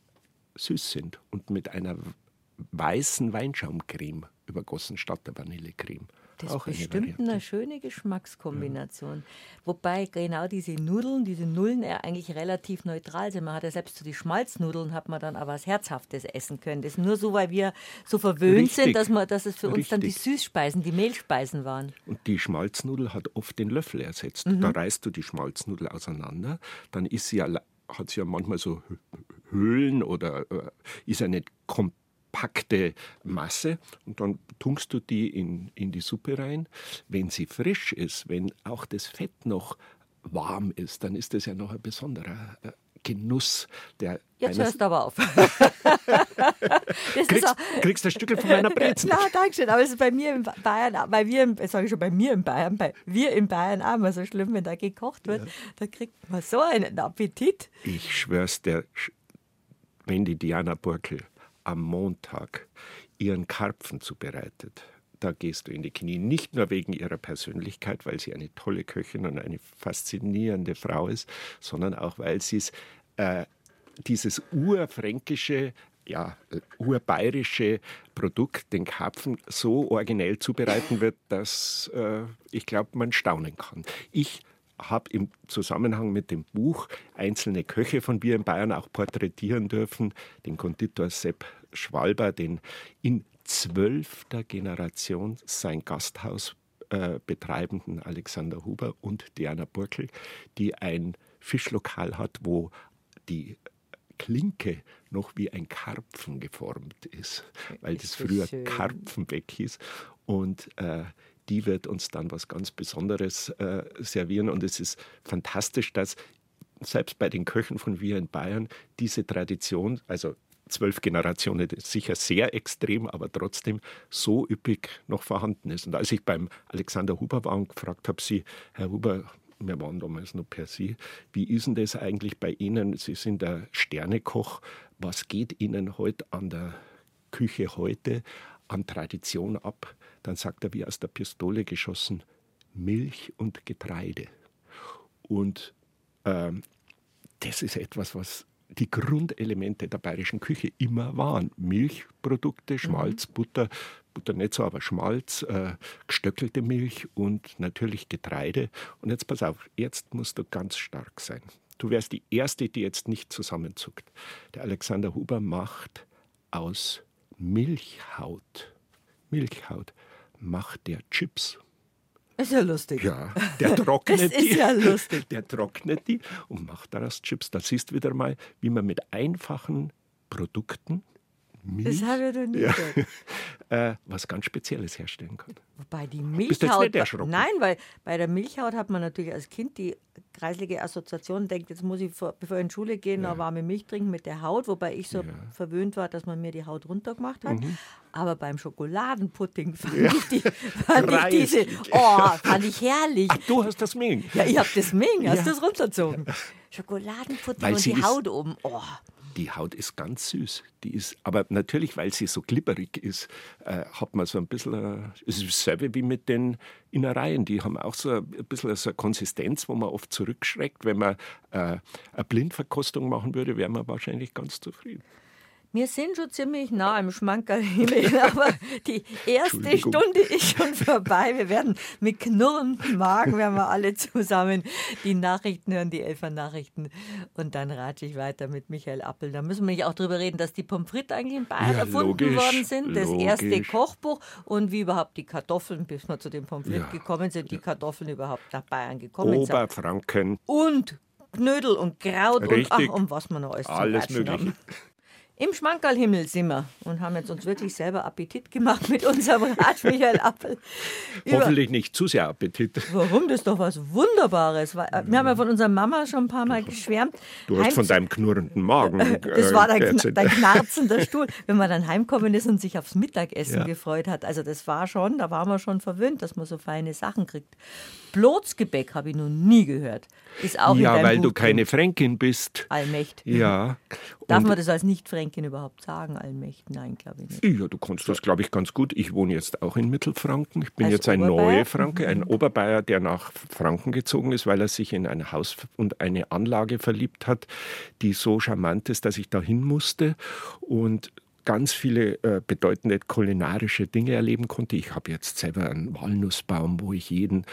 süß sind und mit einer weißen Weinschaumcreme übergossen statt der Vanillecreme. Das ist bestimmt eine schöne Geschmackskombination. Ja. Wobei genau diese Nullen ja eigentlich relativ neutral sind. Man hat ja selbst so die Schmalznudeln hat man dann aber was Herzhaftes essen können. Das ist nur so, weil wir so verwöhnt sind, dass es für uns dann die Süßspeisen, die Mehlspeisen waren. Und die Schmalznudel hat oft den Löffel ersetzt. Da reißt du die Schmalznudel auseinander, dann hat sie ja manchmal so Höhlen oder ist ja nicht kompakte Masse und dann tunkst du die in die Suppe rein. Wenn sie frisch ist, wenn auch das Fett noch warm ist, dann ist das ja noch ein besonderer Genuss. Jetzt hörst du aber auf. Kriegst ein Stückchen von meiner Brezel. Ja, danke schön. Aber es ist bei mir in Bayern, wir in Bayern auch immer so schlimm, wenn da gekocht wird. Ja. Da kriegt man so einen Appetit. Ich schwör's dir, wenn die Diana Burkel am Montag ihren Karpfen zubereitet, da gehst du in die Knie. Nicht nur wegen ihrer Persönlichkeit, weil sie eine tolle Köchin und eine faszinierende Frau ist, sondern auch, weil sie dieses urfränkische, urbayerische Produkt, den Karpfen, so originell zubereiten wird, dass ich glaube, man staunen kann. Ich habe im Zusammenhang mit dem Buch einzelne Köche von Bier in Bayern auch porträtieren dürfen. Den Konditor Sepp Schwalber, den in 12. Generation sein Gasthaus betreibenden Alexander Huber und Diana Burkel, die ein Fischlokal hat, wo die Klinke noch wie ein Karpfen geformt ist, weil das früher Karpfenbeck hieß. Und die wird uns dann was ganz Besonderes servieren. Und es ist fantastisch, dass selbst bei den Köchen von Wir in Bayern diese Tradition, also 12 Generationen, das ist sicher sehr extrem, aber trotzdem so üppig noch vorhanden ist. Und als ich beim Alexander Huber war und gefragt habe, Herr Huber, wir waren damals noch per Sie, wie ist denn das eigentlich bei Ihnen? Sie sind der Sternekoch. Was geht Ihnen heute an der Küche heute an Tradition ab? Dann sagt er, wie aus der Pistole geschossen, Milch und Getreide. Und das ist etwas, was die Grundelemente der bayerischen Küche immer waren. Milchprodukte, Schmalz, Butter nicht so, aber Schmalz, gestöckelte Milch und natürlich Getreide. Und jetzt pass auf, jetzt musst du ganz stark sein. Du wärst die Erste, die jetzt nicht zusammenzuckt. Der Alexander Huber macht aus Milchhaut macht der Chips. Ist ja lustig. Ja, der trocknet das ist ja lustig. Der trocknet die und macht daraus Chips. Da siehst du wieder mal, wie man mit einfachen Produkten Milch, das habe ich noch nie gehört. Was ganz Spezielles herstellen kann. Wobei die Bist du jetzt Milchhaut. nicht erschrocken? Nein, weil bei der Milchhaut hat man natürlich als Kind die kreislige Assoziation, denkt, jetzt muss ich, bevor ich in die Schule gehe, noch warme Milch trinken mit der Haut, wobei ich so verwöhnt war, dass man mir die Haut runtergemacht hat. Aber beim Schokoladenpudding fand ich herrlich. Ach, du hast das Ming. Ja, ich habe das Ming. Hast du das runtergezogen? Schokoladenpudding Weil und die Haut oben. Oh. Die Haut ist ganz süß. Die ist, aber natürlich, weil sie so glibberig ist, hat man so ein bisschen, es ist dasselbe wie mit den Innereien. Die haben auch so ein bisschen so eine Konsistenz, wo man oft zurückschreckt. Wenn man eine Blindverkostung machen würde, wäre man wahrscheinlich ganz zufrieden. Wir sind schon ziemlich nah im Schmankerlhimmel, aber die erste Stunde ist schon vorbei. Wir werden mit knurrendem Magen, werden wir alle zusammen die Nachrichten hören, die Elfer-Nachrichten. Und dann ratsche ich weiter mit Michael Appel. Da müssen wir nicht auch drüber reden, dass die Pommes frites eigentlich in Bayern erfunden worden sind. Das erste Kochbuch und wie überhaupt die Kartoffeln, bis wir zu den Pommes frites gekommen sind, die Kartoffeln überhaupt nach Bayern gekommen sind. Oberfranken. Und Knödel und Kraut Richtig. und was wir noch alles Mögliche. haben. Im Schmankerlhimmel sind wir und haben jetzt uns wirklich selber Appetit gemacht mit unserem Rat Michael Appel. Hoffentlich nicht zu sehr Appetit. Warum? Das ist doch was Wunderbares. Wir haben ja von unserer Mama schon ein paar Mal geschwärmt. Du hast von deinem knurrenden Magen. Das war dein knarzender Stuhl. Wenn man dann heimgekommen ist und sich aufs Mittagessen gefreut hat. Also das war schon, da waren wir schon verwöhnt, dass man so feine Sachen kriegt. Blotzgebäck habe ich noch nie gehört. Ist auch in deinem weil Buch du keine drin. Fränkin bist. Allmächt. Ja. Darf man das als Nicht-Fränkin überhaupt sagen, Allmächt? Nein, glaube ich nicht. Ja, du kannst das, glaube ich, ganz gut. Ich wohne jetzt auch in Mittelfranken. Ich bin Als jetzt ein Oberbayer? Neufranke, ein Oberbayer, der nach Franken gezogen ist, weil er sich in ein Haus und eine Anlage verliebt hat, die so charmant ist, dass ich da hin musste und ganz viele bedeutende kulinarische Dinge erleben konnte. Ich habe jetzt selber einen Walnussbaum, wo ich jeden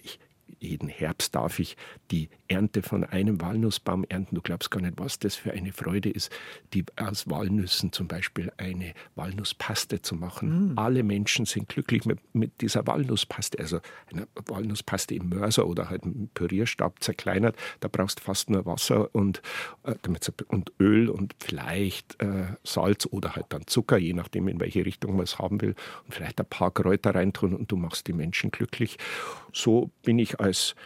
Herbst darf ich die Ernte von einem Walnussbaum ernten. Du glaubst gar nicht, was das für eine Freude ist, die aus Walnüssen zum Beispiel eine Walnusspaste zu machen. Alle Menschen sind glücklich mit dieser Walnusspaste. Also eine Walnusspaste im Mörser oder halt im Pürierstab zerkleinert. Da brauchst du fast nur Wasser und Öl und vielleicht Salz oder halt dann Zucker, je nachdem, in welche Richtung man es haben will. Und vielleicht ein paar Kräuter reintun und du machst die Menschen glücklich. So bin ich als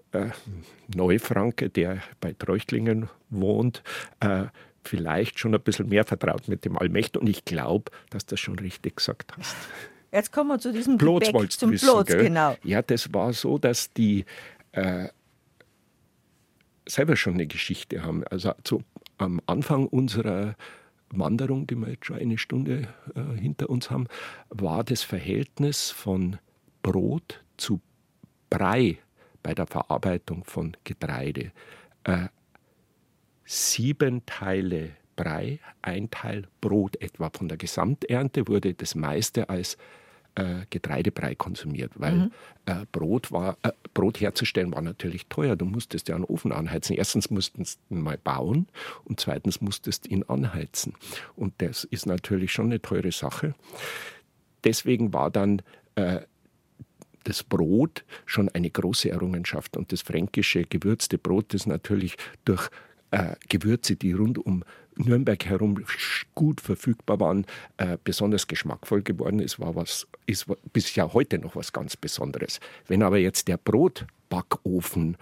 Neufranke, der bei Treuchtlingen wohnt, vielleicht schon ein bisschen mehr vertraut mit dem Allmächt. Und ich glaube, dass du das schon richtig gesagt hast. Jetzt kommen wir zu diesem Plotz Gebäck, wolltest du zum wissen, Plotz, gell? genau. Ja, das war so, dass die selber schon eine Geschichte haben. Also am Anfang unserer Wanderung, die wir jetzt schon eine Stunde hinter uns haben, war das Verhältnis von Brot zu Brei bei der Verarbeitung von Getreide 7 Teile Brei, 1 Teil Brot etwa. Von der Gesamternte wurde das meiste als Getreidebrei konsumiert, weil Brot herzustellen war natürlich teuer. Du musstest ja einen Ofen anheizen. Erstens musstest du ihn mal bauen und zweitens musstest du ihn anheizen. Und das ist natürlich schon eine teure Sache. Deswegen war dann das Brot schon eine große Errungenschaft. Und das fränkische gewürzte Brot, das natürlich durch Gewürze, die rund um Nürnberg herum gut verfügbar waren, besonders geschmackvoll geworden ist bis ja heute noch was ganz Besonderes. Wenn aber jetzt der Brotbackofen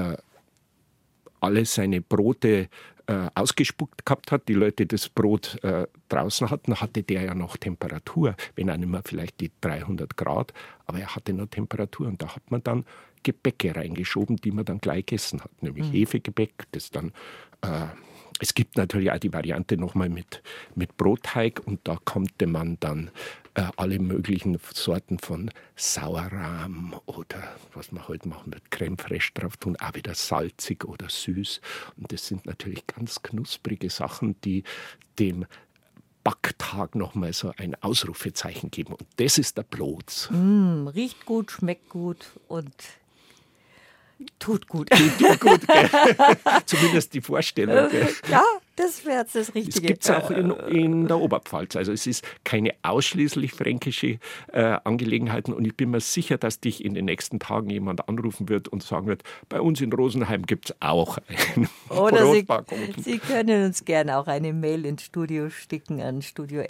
alle seine Brote ausgespuckt gehabt hat, die Leute das Brot draußen hatten, hatte der ja noch Temperatur, wenn auch nicht mehr vielleicht die 300 Grad, aber er hatte noch Temperatur und da hat man dann Gebäcke reingeschoben, die man dann gleich gegessen hat, nämlich Hefegebäck, das dann es gibt natürlich auch die Variante nochmal mit Brotteig und da konnte man dann alle möglichen Sorten von Sauerrahm oder was man heute machen wird, Crème fraîche drauf tun, auch wieder salzig oder süß. Und das sind natürlich ganz knusprige Sachen, die dem Backtag nochmal so ein Ausrufezeichen geben. Und das ist der Plotz. Riecht gut, schmeckt gut und tut gut. Tut gut, gell? Zumindest die Vorstellung. Gell? Ja, das wäre jetzt das Richtige. Das gibt es auch in der Oberpfalz. Also es ist keine ausschließlich fränkische Angelegenheit. Und ich bin mir sicher, dass dich in den nächsten Tagen jemand anrufen wird und sagen wird, bei uns in Rosenheim gibt es auch einen Brotbackofen. Sie können uns gerne auch eine Mail ins Studio sticken an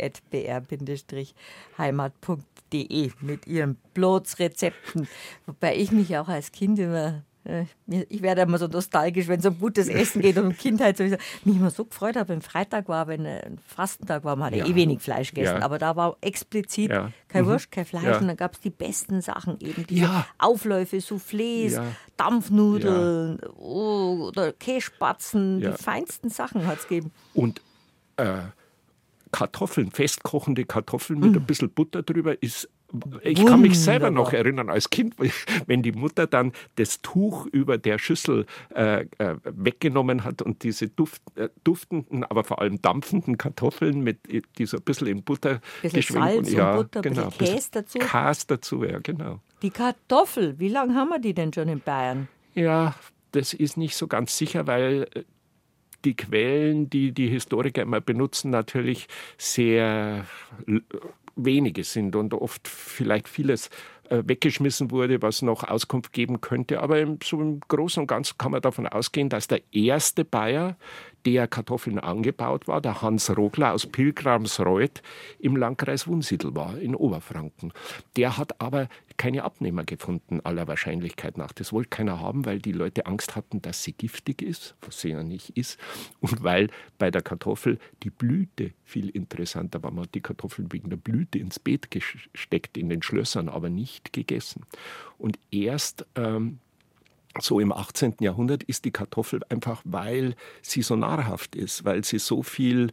studio@br-heimat.de mit Ihren Blotzrezepten. Wobei ich mich auch als Kind immer... Ich werde immer so nostalgisch, wenn es um gutes Essen geht und um Kindheit. Mich immer so gefreut habe, wenn Freitag war, wenn ein Fastentag war, man hat wenig Fleisch gegessen, aber da war explizit kein Wurst, kein Fleisch und dann gab es die besten Sachen eben, diese Aufläufe, Soufflés, Dampfnudeln oder Kässpatzen, die feinsten Sachen hat es gegeben. Und Kartoffeln, festkochende Kartoffeln mit ein bisschen Butter drüber ist. Ich kann mich selber noch erinnern als Kind, wenn die Mutter dann das Tuch über der Schüssel weggenommen hat und diese duftenden, aber vor allem dampfenden Kartoffeln, die so ein bisschen in Butter geschwenkt Salz und Butter, genau, ein bisschen Käse dazu. Käse dazu, ja, genau. Die Kartoffel, wie lange haben wir die denn schon in Bayern? Ja, das ist nicht so ganz sicher, weil die Quellen, die Historiker immer benutzen, natürlich sehr wenige sind und oft vielleicht vieles weggeschmissen wurde, was noch Auskunft geben könnte. Aber so im Großen und Ganzen kann man davon ausgehen, dass der erste Bayer, der Kartoffeln angebaut war, der Hans Rogler aus Pilgramsreuth im Landkreis Wunsiedel war, in Oberfranken. Der hat aber keine Abnehmer gefunden, aller Wahrscheinlichkeit nach. Das wollte keiner haben, weil die Leute Angst hatten, dass sie giftig ist, was sie ja nicht ist, und weil bei der Kartoffel die Blüte viel interessanter war. Man hat die Kartoffeln wegen der Blüte ins Beet gesteckt, in den Schlössern, aber nicht gegessen. Und erst so im 18. Jahrhundert ist die Kartoffel einfach, weil sie so nahrhaft ist, weil sie so viel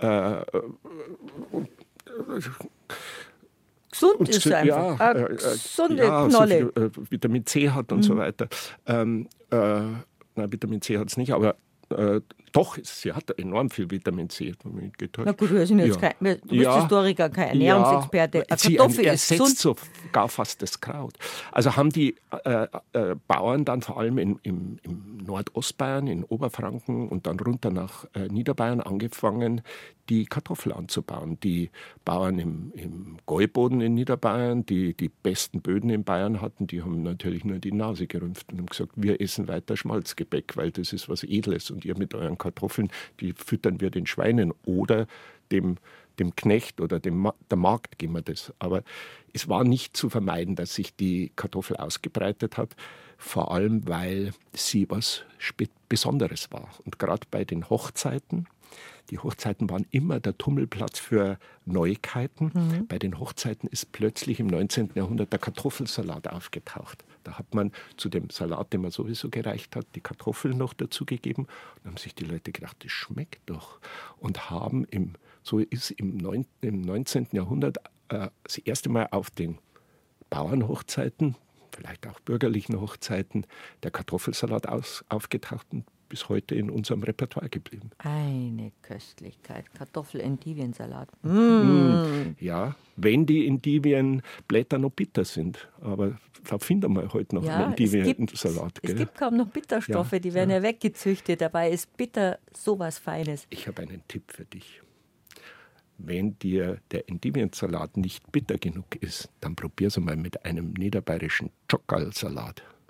gesund ist einfach. Gesunde Knolle. So viel, Vitamin C hat und so weiter. Vitamin C hat es nicht, aber doch, sie hat enorm viel Vitamin C. Na gut, du bist Historiker, kein Ernährungsexperte. Kartoffel ersetzt sogar fast das Kraut. Also haben die Bauern dann vor allem im Nordostbayern, in Oberfranken und dann runter nach Niederbayern angefangen, die Kartoffel anzubauen. Die Bauern im Gäuboden in Niederbayern, die besten Böden in Bayern hatten, die haben natürlich nur die Nase gerümpft und haben gesagt, wir essen weiter Schmalzgebäck, weil das ist was Edles und ihr mit euren Kartoffeln, die füttern wir den Schweinen oder dem Knecht oder der Magd geben wir das. Aber es war nicht zu vermeiden, dass sich die Kartoffel ausgebreitet hat, vor allem, weil sie was Besonderes war. Und gerade bei den Hochzeiten, die Hochzeiten waren immer der Tummelplatz für Neuigkeiten. Bei den Hochzeiten ist plötzlich im 19. Jahrhundert der Kartoffelsalat aufgetaucht. Da hat man zu dem Salat, den man sowieso gereicht hat, die Kartoffeln noch dazugegeben. Und haben sich die Leute gedacht, das schmeckt doch. Und haben so ist im 19. Jahrhundert das erste Mal auf den Bauernhochzeiten, vielleicht auch bürgerlichen Hochzeiten, der Kartoffelsalat aufgetaucht und bis heute in unserem Repertoire geblieben. Eine Köstlichkeit. Kartoffel-Endiviensalat. Ja, wenn die Endivienblätter noch bitter sind. Aber da finden wir heute noch einen Endiviensalat. Es gibt kaum noch Bitterstoffe, die werden ja weggezüchtet. Dabei ist bitter sowas Feines. Ich habe einen Tipp für dich. Wenn dir der Endiviensalat nicht bitter genug ist, dann probier's mal mit einem niederbayerischen Tschockal-Salat.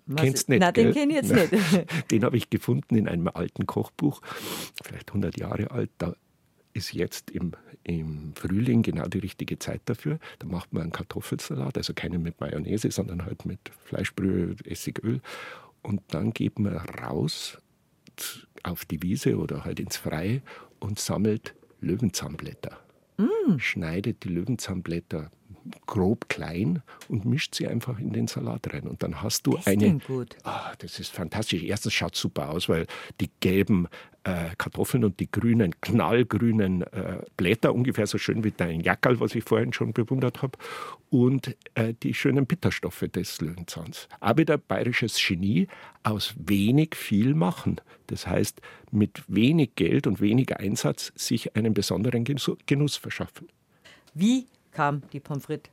Kennst nicht, nein, gell? den kenne ich jetzt nicht. Den habe ich gefunden in einem alten Kochbuch, vielleicht 100 Jahre alt. Da ist jetzt im Frühling genau die richtige Zeit dafür. Da macht man einen Kartoffelsalat, also keinen mit Mayonnaise, sondern halt mit Fleischbrühe, Essigöl. Und dann geht man raus auf die Wiese oder halt ins Freie und sammelt Löwenzahnblätter. Schneidet die Löwenzahnblätter grob klein und mischt sie einfach in den Salat rein. Und dann hast du Das klingt gut. Das ist fantastisch. Erstens schaut es super aus, weil die gelben Kartoffeln und die grünen, knallgrünen Blätter, ungefähr so schön wie dein Jackerl, was ich vorhin schon bewundert habe, und die schönen Bitterstoffe des Löwenzahns. Aber wieder bayerisches Genie, aus wenig viel machen. Das heißt, mit wenig Geld und weniger Einsatz sich einen besonderen Genuss verschaffen. Wie kam die Pommes frites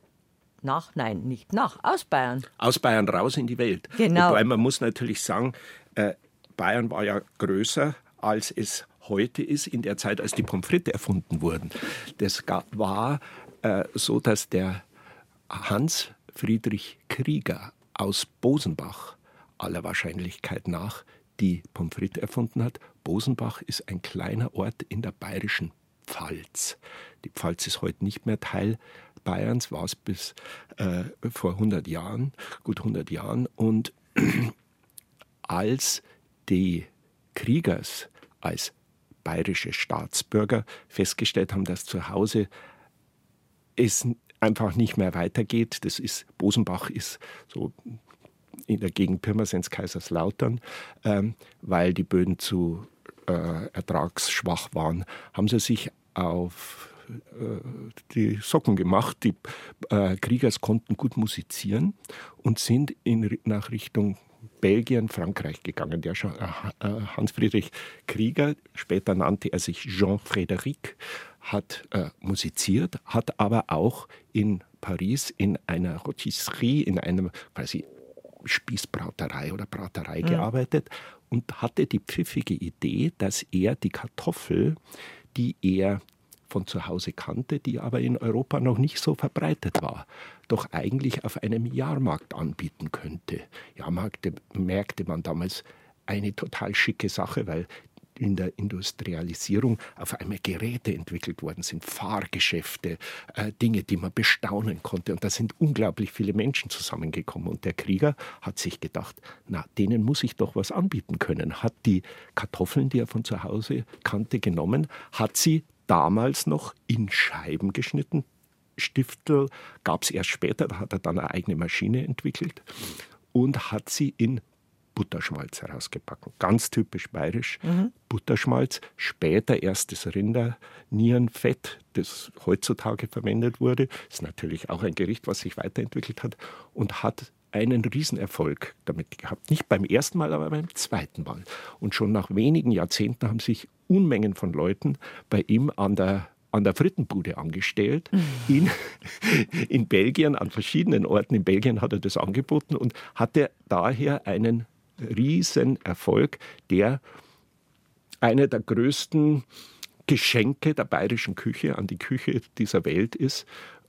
aus Bayern? Aus Bayern raus in die Welt. Genau. Wobei man muss natürlich sagen, Bayern war ja größer, als es heute ist, in der Zeit, als die Pommes frites erfunden wurden. Das war so, dass der Hans Friedrich Krieger aus Bosenbach aller Wahrscheinlichkeit nach die Pommes frites erfunden hat. Bosenbach ist ein kleiner Ort in der bayerischen Pfalz. Die Pfalz ist heute nicht mehr Teil Bayerns, war es bis vor 100 Jahren, gut 100 Jahren. Und als die Kriegers als bayerische Staatsbürger festgestellt haben, dass zu Hause es einfach nicht mehr weitergeht, Bosenbach ist so in der Gegend Pirmasens, Kaiserslautern, weil die Böden zu ertragsschwach waren, haben sie sich auf die Socken gemacht. Die Kriegers konnten gut musizieren und sind nach Richtung Belgien, Frankreich gegangen. Der Hans-Friedrich Krieger, später nannte er sich Jean-Frédéric, hat musiziert, hat aber auch in Paris in einer Rôtisserie, in einem quasi Spießbraterei oder Braterei gearbeitet und hatte die pfiffige Idee, dass er die Kartoffel, die er von zu Hause kannte, die aber in Europa noch nicht so verbreitet war, doch eigentlich auf einem Jahrmarkt anbieten könnte. Jahrmärkte merkte man damals eine total schicke Sache, weil in der Industrialisierung auf einmal Geräte entwickelt worden sind, Fahrgeschäfte, Dinge, die man bestaunen konnte. Und da sind unglaublich viele Menschen zusammengekommen. Und der Krieger hat sich gedacht, na, denen muss ich doch was anbieten können. Hat die Kartoffeln, die er von zu Hause kannte, genommen, hat sie damals noch in Scheiben geschnitten. Stiftel gab es erst später, da hat er dann eine eigene Maschine entwickelt und hat sie in Butterschmalz herausgepackt. Ganz typisch bayerisch. Butterschmalz, später erst das Rindernierenfett, das heutzutage verwendet wurde. Das ist natürlich auch ein Gericht, was sich weiterentwickelt hat und hat einen Riesenerfolg damit gehabt. Nicht beim ersten Mal, aber beim zweiten Mal. Und schon nach wenigen Jahrzehnten haben sich Unmengen von Leuten bei ihm an der Frittenbude angestellt. In Belgien, an verschiedenen Orten in Belgien hat er das angeboten und hatte daher einen Riesenerfolg, der einer der größten Geschenke der bayerischen Küche an die Küche dieser Welt ist.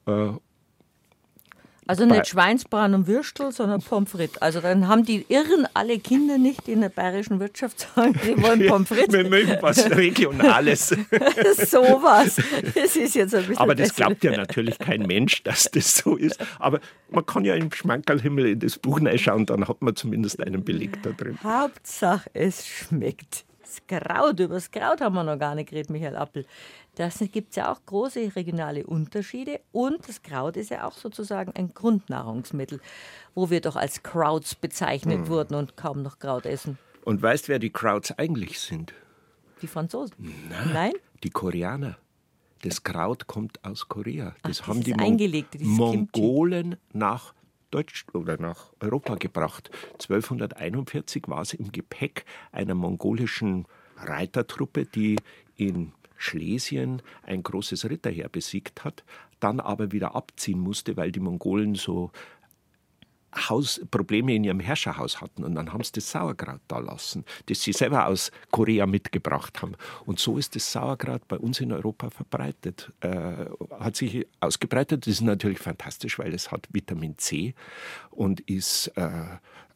Also nicht Schweinsbraten und Würstel, sondern Pommes frites. Also dann haben die Irren alle Kinder nicht in der bayerischen Wirtschaft sagen, sie wollen Pommes frites. Wir mögen was Regionales. Sowas. Das ist jetzt ein bisschen Aber das besser. glaubt ja natürlich kein Mensch, dass das so ist. Aber man kann ja im Schmankerlhimmel in das Buch reinschauen, dann hat man zumindest einen Beleg da drin. Hauptsache, es schmeckt. Das Kraut, über das Kraut haben wir noch gar nicht geredet, Michael Appel. Da gibt es ja auch große regionale Unterschiede und das Kraut ist ja auch sozusagen ein Grundnahrungsmittel, wo wir doch als Krauts bezeichnet wurden und kaum noch Kraut essen. Und weißt, wer die Krauts eigentlich sind? Die Franzosen? Nein? Die Koreaner. Das Kraut kommt aus Korea. Das haben dieses die Eingelegte, dieses Mongolen nach nach Europa gebracht. 1241 war es im Gepäck einer mongolischen Reitertruppe, die in Schlesien ein großes Ritterheer besiegt hat, dann aber wieder abziehen musste, weil die Mongolen so Probleme in ihrem Herrscherhaus hatten. Und dann haben sie das Sauerkraut da lassen, das sie selber aus Korea mitgebracht haben. Und so ist das Sauerkraut bei uns in Europa verbreitet, hat sich ausgebreitet. Das ist natürlich fantastisch, weil es hat Vitamin C und ist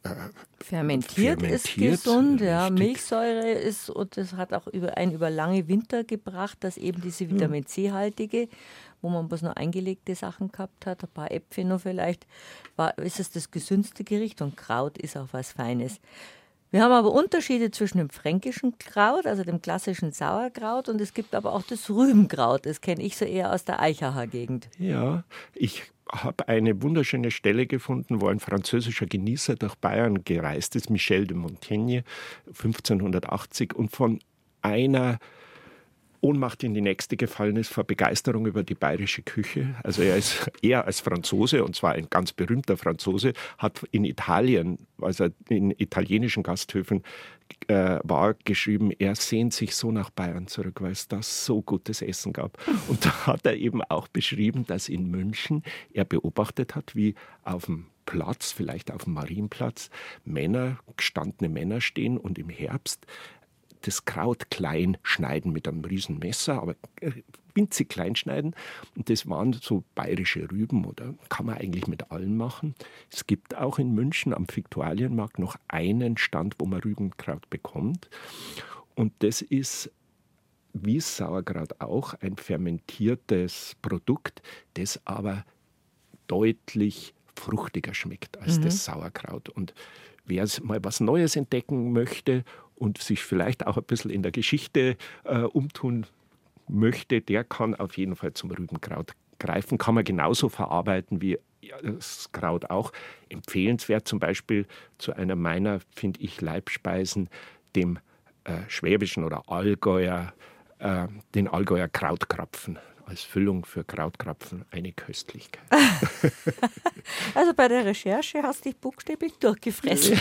fermentiert ist gesund, ja. Milchsäure ist, und das hat auch über lange Winter gebracht, dass eben diese Vitamin C-haltige, wo man bloß nur eingelegte Sachen gehabt hat, ein paar Äpfel noch vielleicht, ist es das gesündeste Gericht, und Kraut ist auch was Feines. Wir haben aber Unterschiede zwischen dem fränkischen Kraut, also dem klassischen Sauerkraut, und es gibt aber auch das Rübenkraut. Das kenne ich so eher aus der Eichacher Gegend. Ja, ich habe eine wunderschöne Stelle gefunden, wo ein französischer Genießer durch Bayern gereist ist, Michel de Montaigne, 1580, und von einer Ohnmacht in die nächste gefallen ist vor Begeisterung über die bayerische Küche. Also er als Franzose, und zwar ein ganz berühmter Franzose, hat in Italien, als er in italienischen Gasthöfen war, geschrieben, er sehnt sich so nach Bayern zurück, weil es da so gutes Essen gab. Und da hat er eben auch beschrieben, dass in München er beobachtet hat, wie auf dem Platz, vielleicht auf dem Marienplatz, gestandene Männer stehen und im Herbst das Kraut klein schneiden mit einem riesen Messer, aber winzig klein schneiden. Und das waren so bayerische Rüben, oder kann man eigentlich mit allen machen. Es gibt auch in München am Viktualienmarkt noch einen Stand, wo man Rübenkraut bekommt. Und das ist, wie Sauerkraut auch, ein fermentiertes Produkt, das aber deutlich fruchtiger schmeckt als das Sauerkraut. Und wer mal was Neues entdecken möchte und sich vielleicht auch ein bisschen in der Geschichte umtun möchte, der kann auf jeden Fall zum Rübenkraut greifen. Kann man genauso verarbeiten wie das Kraut auch. Empfehlenswert zum Beispiel zu einer meiner, finde ich, Leibspeisen, dem schwäbischen oder den Allgäuer Krautkrapfen. Als Füllung für Krautkrapfen eine Köstlichkeit. Also bei der Recherche hast du dich buchstäblich durchgefressen.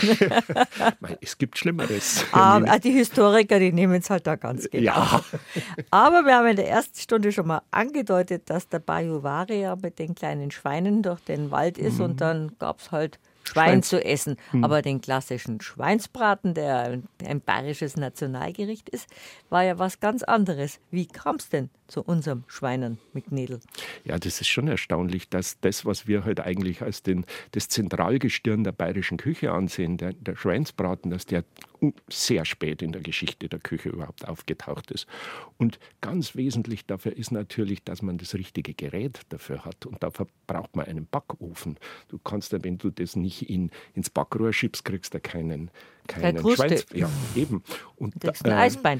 Es gibt Schlimmeres. Aber die Historiker, die nehmen es halt da ganz genau. Ja. Aber wir haben in der ersten Stunde schon mal angedeutet, dass der Bajuware mit den kleinen Schweinen durch den Wald ist, und dann gab es halt Schwein zu essen. Aber den klassischen Schweinsbraten, der ein bayerisches Nationalgericht ist, war ja was ganz anderes. Wie kam es denn zu unserem Schweinern mit Knädel? Ja, das ist schon erstaunlich, dass das, was wir heute eigentlich als das Zentralgestirn der bayerischen Küche ansehen, der Schweinsbraten, dass der sehr spät in der Geschichte der Küche überhaupt aufgetaucht ist. Und ganz wesentlich dafür ist natürlich, dass man das richtige Gerät dafür hat. Und dafür braucht man einen Backofen. Du kannst ja, wenn du das nicht ins Backrohr schiebst, kriegst du keinen Schweins. Ja, eben. Und ein Eisbein.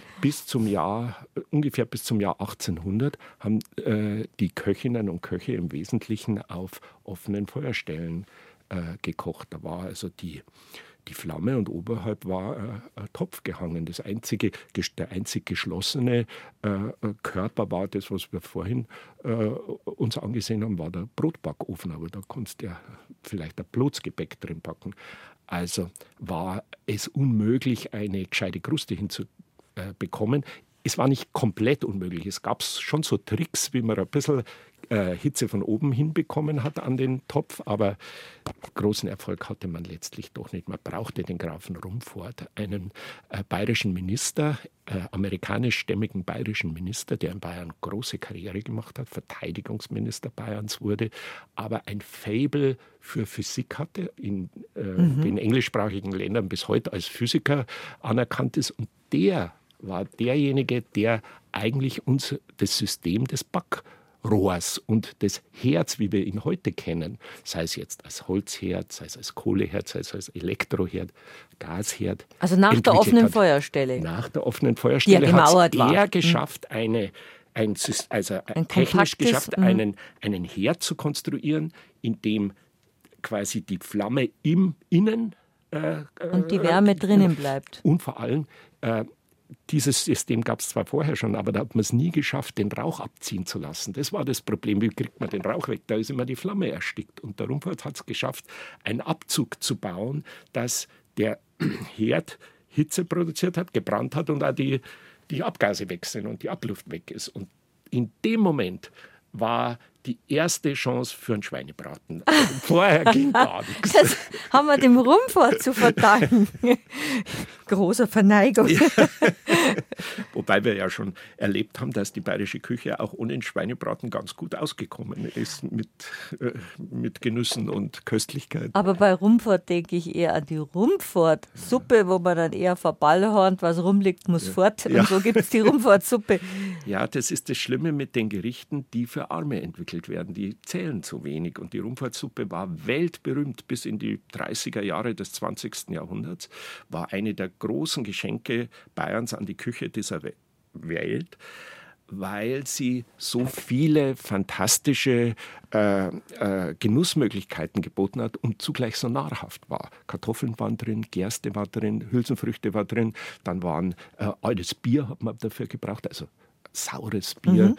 Ungefähr bis zum Jahr 1800 haben die Köchinnen und Köche im Wesentlichen auf offenen Feuerstellen gekocht. Da war also die Flamme und oberhalb war ein Topf gehangen. Der einzig geschlossene Körper war das, was wir vorhin uns angesehen haben, war der Brotbackofen. Aber da konntest du ja vielleicht ein Blotsgebäck drin backen. Also war es unmöglich, eine gescheite Kruste hinzubekommen. Es war nicht komplett unmöglich. Es gab schon so Tricks, wie man ein bisschen Hitze von oben hinbekommen hat an den Topf, aber großen Erfolg hatte man letztlich doch nicht. Man brauchte den Grafen Rumford, einen bayerischen Minister, amerikanischstämmigen bayerischen Minister, der in Bayern große Karriere gemacht hat, Verteidigungsminister Bayerns wurde, aber ein Faible für Physik hatte, in den englischsprachigen Ländern bis heute als Physiker anerkannt ist. Und der war derjenige, der eigentlich uns das System des Backrohrs und des Herds, wie wir ihn heute kennen, sei es jetzt als Holzherd, sei es als Kohleherd, sei es als Elektroherd, Gasherd. Also nach der offenen Feuerstelle. Nach der offenen Feuerstelle hat er geschafft, technisch geschafft, einen Herd zu konstruieren, in dem quasi die Flamme im Innen und die Wärme drinnen bleibt. Und vor allem dieses System gab es zwar vorher schon, aber da hat man es nie geschafft, den Rauch abziehen zu lassen. Das war das Problem. Wie kriegt man den Rauch weg? Da ist immer die Flamme erstickt. Und der Rumford hat es geschafft, einen Abzug zu bauen, dass der Herd Hitze produziert hat, gebrannt hat und auch die Abgase weg sind und die Abluft weg ist. Und in dem Moment war die erste Chance für einen Schweinebraten. Vorher ging gar nichts. Das haben wir dem Rumford zu verdanken. Großer Verneigung. Ja. Wobei wir ja schon erlebt haben, dass die bayerische Küche auch ohne den Schweinebraten ganz gut ausgekommen ist mit Genüssen und Köstlichkeiten. Aber bei Rumfort denke ich eher an die Rumfort-Suppe, wo man dann eher verballhornt, was rumliegt, muss fort. Ja. Und so gibt es die Rumfort-Suppe. Ja, das ist das Schlimme mit den Gerichten, die für Arme entwickelt werden. Die zählen zu wenig. Und die Rumfortsuppe war weltberühmt bis in die 30er Jahre des 20. Jahrhunderts, war eine der großen Geschenke Bayerns an die Küche dieser Welt, weil sie so viele fantastische Genussmöglichkeiten geboten hat und zugleich so nahrhaft war. Kartoffeln waren drin, Gerste war drin, Hülsenfrüchte war drin, dann waren altes Bier hat man dafür gebraucht, also saures Bier.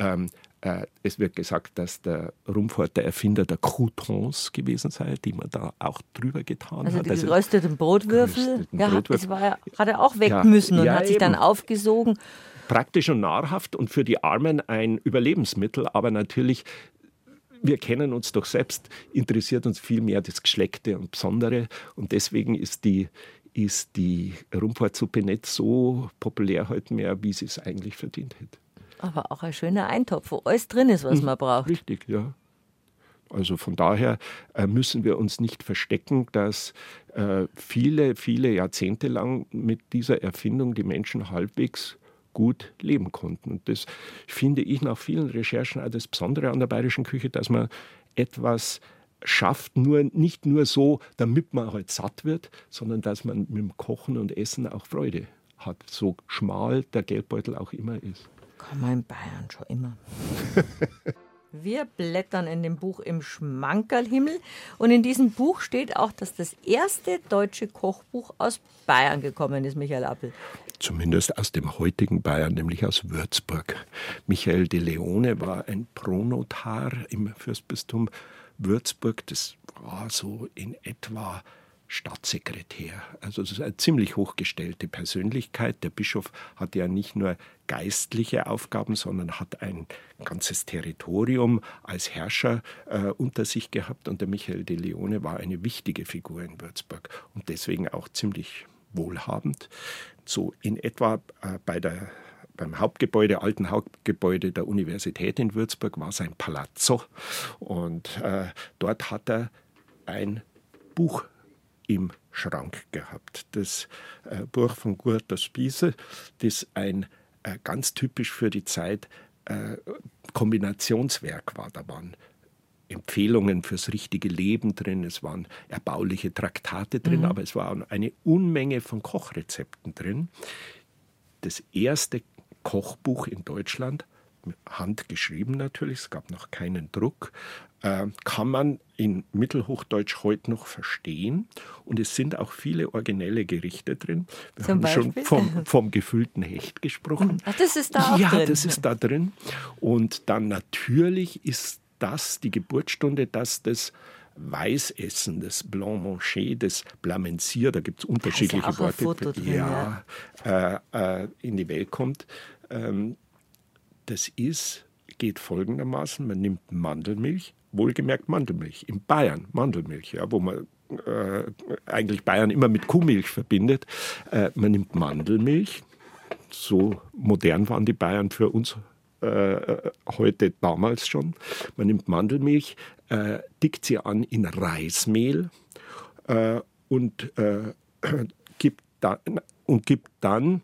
Es wird gesagt, dass der Rumfort der Erfinder der Croutons gewesen sei, die man da auch drüber getan hat. Also die gerösteten Brotwürfel, Brotwürfel. Hat er auch weg müssen und hat sich dann aufgesogen. Praktisch und nahrhaft und für die Armen ein Überlebensmittel, aber natürlich, wir kennen uns doch selbst, interessiert uns viel mehr das Geschleckte und Besondere und deswegen ist die Rumfortsuppe nicht so populär heute mehr, wie sie es eigentlich verdient hätte. Aber auch ein schöner Eintopf, wo alles drin ist, was man braucht. Richtig, ja. Also von daher müssen wir uns nicht verstecken, dass viele, viele Jahrzehnte lang mit dieser Erfindung die Menschen halbwegs gut leben konnten. Und das finde ich nach vielen Recherchen auch das Besondere an der bayerischen Küche, dass man etwas schafft, nicht nur so, damit man halt satt wird, sondern dass man mit dem Kochen und Essen auch Freude hat. So schmal der Geldbeutel auch immer ist. Kann man in Bayern schon immer. Wir blättern in dem Buch Im Schmankerlhimmel und in diesem Buch steht auch, dass das erste deutsche Kochbuch aus Bayern gekommen ist, Michael Appel. Zumindest aus dem heutigen Bayern, nämlich aus Würzburg. Michael de Leone war ein Pronotar im Fürstbistum Würzburg. Das war so in etwa Staatssekretär. Also das ist eine ziemlich hochgestellte Persönlichkeit. Der Bischof hatte ja nicht nur geistliche Aufgaben, sondern hat ein ganzes Territorium als Herrscher unter sich gehabt. Und der Michael de Leone war eine wichtige Figur in Würzburg und deswegen auch ziemlich wohlhabend. So in etwa beim Hauptgebäude, alten Hauptgebäude der Universität in Würzburg war sein Palazzo. Und dort hat er ein Buch im Schrank gehabt. Das Buch von Gurter Spiese, das ein ganz typisch für die Zeit Kombinationswerk war. Da waren Empfehlungen fürs richtige Leben drin, es waren erbauliche Traktate drin, aber es war eine Unmenge von Kochrezepten drin. Das erste Kochbuch in Deutschland, handgeschrieben natürlich, es gab noch keinen Druck, kann man in Mittelhochdeutsch heute noch verstehen. Und es sind auch viele originelle Gerichte drin. Wir haben schon vom gefüllten Hecht gesprochen. Ach, das ist da auch drin? Ja, das ist da drin. Und dann natürlich ist das die Geburtsstunde, dass das Weißessen, das Blanc Manger, das Blamencier, da gibt es unterschiedliche auch Worte, ein Foto drin, in die Welt kommt. Das geht folgendermaßen, man nimmt Mandelmilch, wohlgemerkt Mandelmilch, in Bayern Mandelmilch, ja, wo man eigentlich Bayern immer mit Kuhmilch verbindet. Man nimmt Mandelmilch, so modern waren die Bayern für uns heute, damals schon. Man nimmt Mandelmilch, dickt sie an in Reismehl und gibt dann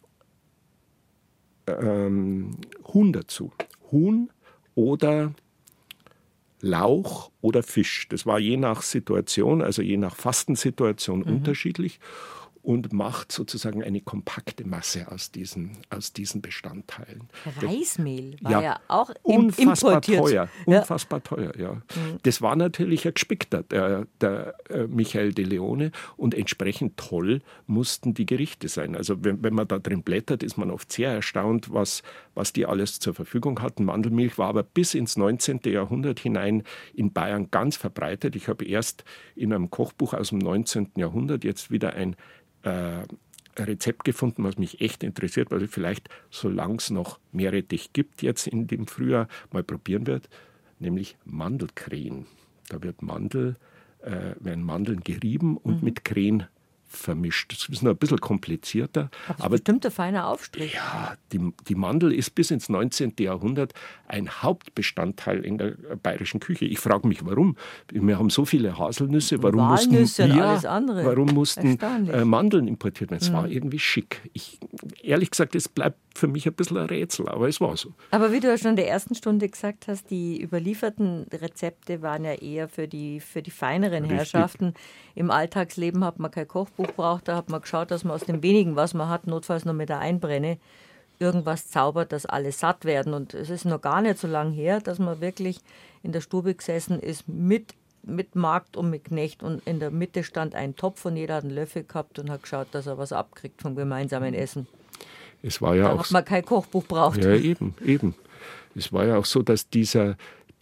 Huhn dazu. Huhn oder Lauch oder Fisch. Das war je nach Situation, also je nach Fastensituation unterschiedlich und macht sozusagen eine kompakte Masse aus diesen Bestandteilen. Reismehl war ja auch unfassbar importiert. Teuer. Unfassbar teuer, ja. Das war natürlich ein Gespickter, der Michael de Leone, und entsprechend toll mussten die Gerichte sein. Also wenn man da drin blättert, ist man oft sehr erstaunt, was die alles zur Verfügung hatten. Mandelmilch war aber bis ins 19. Jahrhundert hinein in Bayern ganz verbreitet. Ich habe erst in einem Kochbuch aus dem 19. Jahrhundert jetzt wieder ein Rezept gefunden, was mich echt interessiert, weil ich vielleicht, solange es noch Meerrettich gibt, jetzt in dem Frühjahr mal probieren wird, nämlich Mandelkrähen. Da werden Mandeln gerieben und mit Krähen vermischt. Das ist noch ein bisschen komplizierter. Aber bestimmt ein feiner Aufstrich. Ja, die Mandel ist bis ins 19. Jahrhundert ein Hauptbestandteil in der bayerischen Küche. Ich frage mich, warum. Wir haben so viele Haselnüsse. Warum Walnüsse mussten, und alles andere. Warum mussten Erstaunlich. Mandeln importiert werden? Es war irgendwie schick. Ehrlich gesagt, es bleibt für mich ein bisschen ein Rätsel, aber es war so. Aber wie du ja schon in der ersten Stunde gesagt hast, die überlieferten Rezepte waren ja eher für die feineren Richtig. Herrschaften. Im Alltagsleben hat man kein Kochbuch braucht, da hat man geschaut, dass man aus dem wenigen, was man hat, notfalls noch mit der Einbrenne, irgendwas zaubert, dass alle satt werden. Und es ist noch gar nicht so lange her, dass man wirklich in der Stube gesessen ist mit Magd und mit Knecht und in der Mitte stand ein Topf und jeder hat einen Löffel gehabt und hat geschaut, dass er was abkriegt vom gemeinsamen Essen. Es war ja Da auch hat man kein Kochbuch braucht. Ja, eben. Es war ja auch so, dass dieser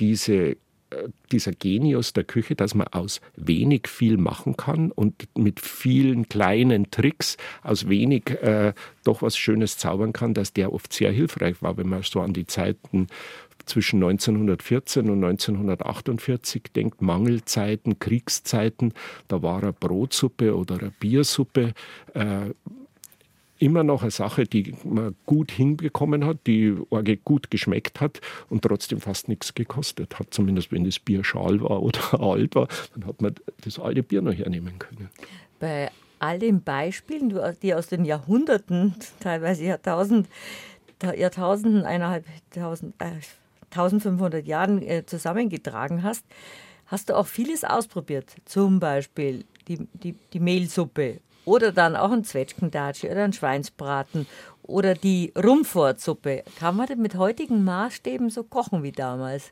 Genius der Küche, dass man aus wenig viel machen kann und mit vielen kleinen Tricks aus wenig doch was Schönes zaubern kann, dass der oft sehr hilfreich war, wenn man so an die Zeiten zwischen 1914 und 1948 denkt, Mangelzeiten, Kriegszeiten, da war eine Brotsuppe oder eine Biersuppe immer noch eine Sache, die man gut hinbekommen hat, die gut geschmeckt hat und trotzdem fast nichts gekostet hat. Zumindest wenn das Bier schal war oder alt war, dann hat man das alte Bier noch hernehmen können. Bei all den Beispielen, die aus den Jahrhunderten, teilweise Jahrtausenden, 1500 Jahren zusammengetragen hast, hast du auch vieles ausprobiert. Zum Beispiel die Mehlsuppe. Oder dann auch ein Zwetschgendatschi oder ein Schweinsbraten oder die Rumfortsuppe. Kann man denn mit heutigen Maßstäben so kochen wie damals?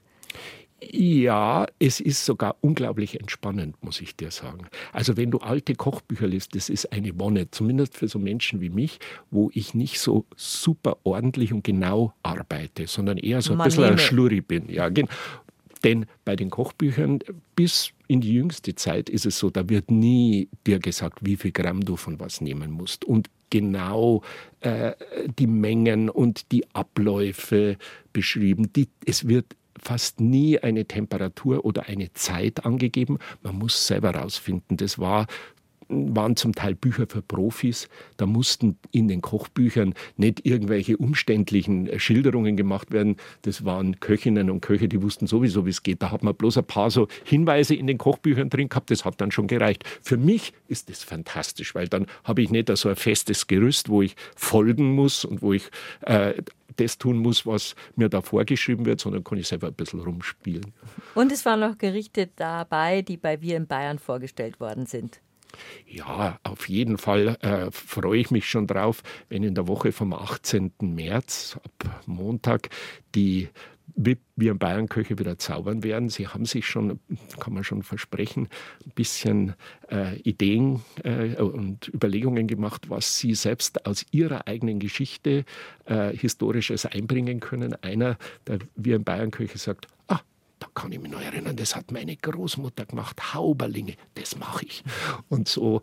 Ja, es ist sogar unglaublich entspannend, muss ich dir sagen. Also wenn du alte Kochbücher liest, das ist eine Wonne, zumindest für so Menschen wie mich, wo ich nicht so super ordentlich und genau arbeite, sondern eher so ein bisschen ein Schlurri bin. Ja, genau. Denn bei den Kochbüchern bis in die jüngste Zeit ist es so, da wird nie dir gesagt, wie viel Gramm du von was nehmen musst. Und genau die Mengen und die Abläufe beschrieben. Es wird fast nie eine Temperatur oder eine Zeit angegeben. Man muss selber rausfinden. Das waren zum Teil Bücher für Profis. Da mussten in den Kochbüchern nicht irgendwelche umständlichen Schilderungen gemacht werden. Das waren Köchinnen und Köche, die wussten sowieso, wie es geht. Da hat man bloß ein paar so Hinweise in den Kochbüchern drin gehabt. Das hat dann schon gereicht. Für mich ist das fantastisch, weil dann habe ich nicht so ein festes Gerüst, wo ich folgen muss und wo ich das tun muss, was mir da vorgeschrieben wird, sondern kann ich selber ein bisschen rumspielen. Und es waren noch Gerichte dabei, die bei Wir in Bayern vorgestellt worden sind. Ja, auf jeden Fall freue ich mich schon drauf, wenn in der Woche vom 18. März, ab Montag, die Wir in Bayern Köche wieder zaubern werden. Sie haben sich schon, kann man schon versprechen, ein bisschen Ideen und Überlegungen gemacht, was Sie selbst aus Ihrer eigenen Geschichte Historisches einbringen können. Einer der Wir in Bayern Köche sagt, da kann ich mich noch erinnern, das hat meine Großmutter gemacht, Hauberlinge, das mache ich. Und so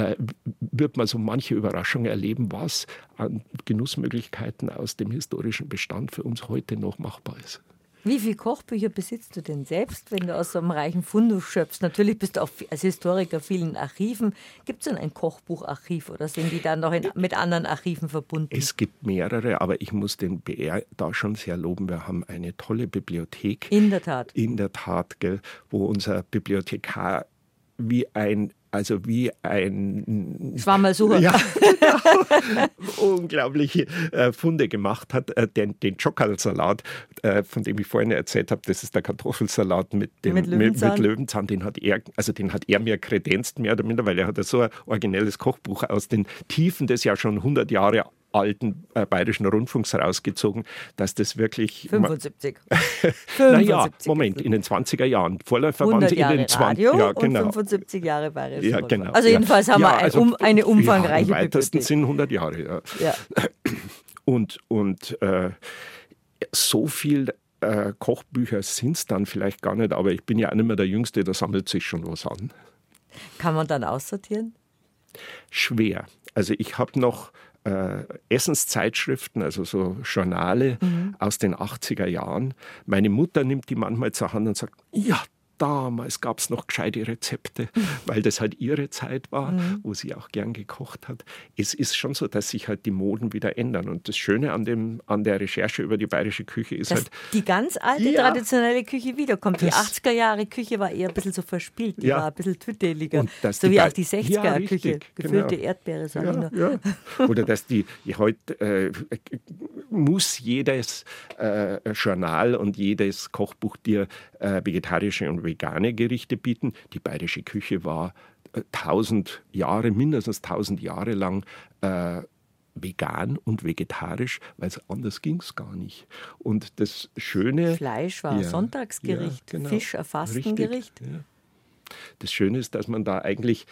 wird man so manche Überraschungen erleben, was an Genussmöglichkeiten aus dem historischen Bestand für uns heute noch machbar ist. Wie viele Kochbücher besitzt du denn selbst, wenn du aus so einem reichen Fundus schöpfst? Natürlich bist du auch als Historiker vielen Archiven. Gibt es denn ein Kochbucharchiv oder sind die dann noch mit anderen Archiven verbunden? Es gibt mehrere, aber ich muss den BR da schon sehr loben. Wir haben eine tolle Bibliothek. In der Tat. In der Tat, gell, wo unser Bibliothekar wie ein Schwammersucher. Ja, genau. Unglaubliche Funde gemacht hat. Den Tschokkal-Salat, von dem ich vorhin erzählt habe, das ist der Kartoffelsalat mit Löwenzahn. Den hat er mir kredenzt, mehr oder minder, weil er hat so ein originelles Kochbuch aus den Tiefen des ja schon 100 Jahre alten Bayerischen Rundfunks rausgezogen, dass das wirklich... 75. Naja, Moment, in den 20er Jahren. Vorläufer waren sie in den 20er Jahren. Ja, genau. Und 75 Jahre Bayerische Rundfunk. Genau. Also jedenfalls haben wir eine umfangreiche Bibliothek. Im weitesten Sinn 100 Jahre. Ja. Und so viel Kochbücher sind es dann vielleicht gar nicht, aber ich bin ja auch nicht mehr der Jüngste, da sammelt sich schon was an. Kann man dann aussortieren? Schwer. Also ich habe noch Essenszeitschriften, also so Journale aus den 80er Jahren. Meine Mutter nimmt die manchmal zur Hand und sagt, ja, damals gab es noch gescheite Rezepte, weil das halt ihre Zeit war, wo sie auch gern gekocht hat. Es ist schon so, dass sich halt die Moden wieder ändern. Und das Schöne an der Recherche über die bayerische Küche ist dass halt... die ganz alte, traditionelle Küche wiederkommt. Die 80er-Jahre-Küche war eher ein bisschen so verspielt, die war ein bisschen tüdeliger. So wie auch die 60er-Küche, gefüllte Erdbeere, sage ich nur. Ja. Oder dass heute muss jedes Journal und jedes Kochbuch dir vegetarische und vegane Gerichte bieten. Die bayerische Küche war mindestens 1000 Jahre lang vegan und vegetarisch, weil anders ging es gar nicht. Und das Schöne... Fleisch war Sonntagsgericht, genau. Fisch ein Fastengericht. Ja. Das Schöne ist, dass man da eigentlich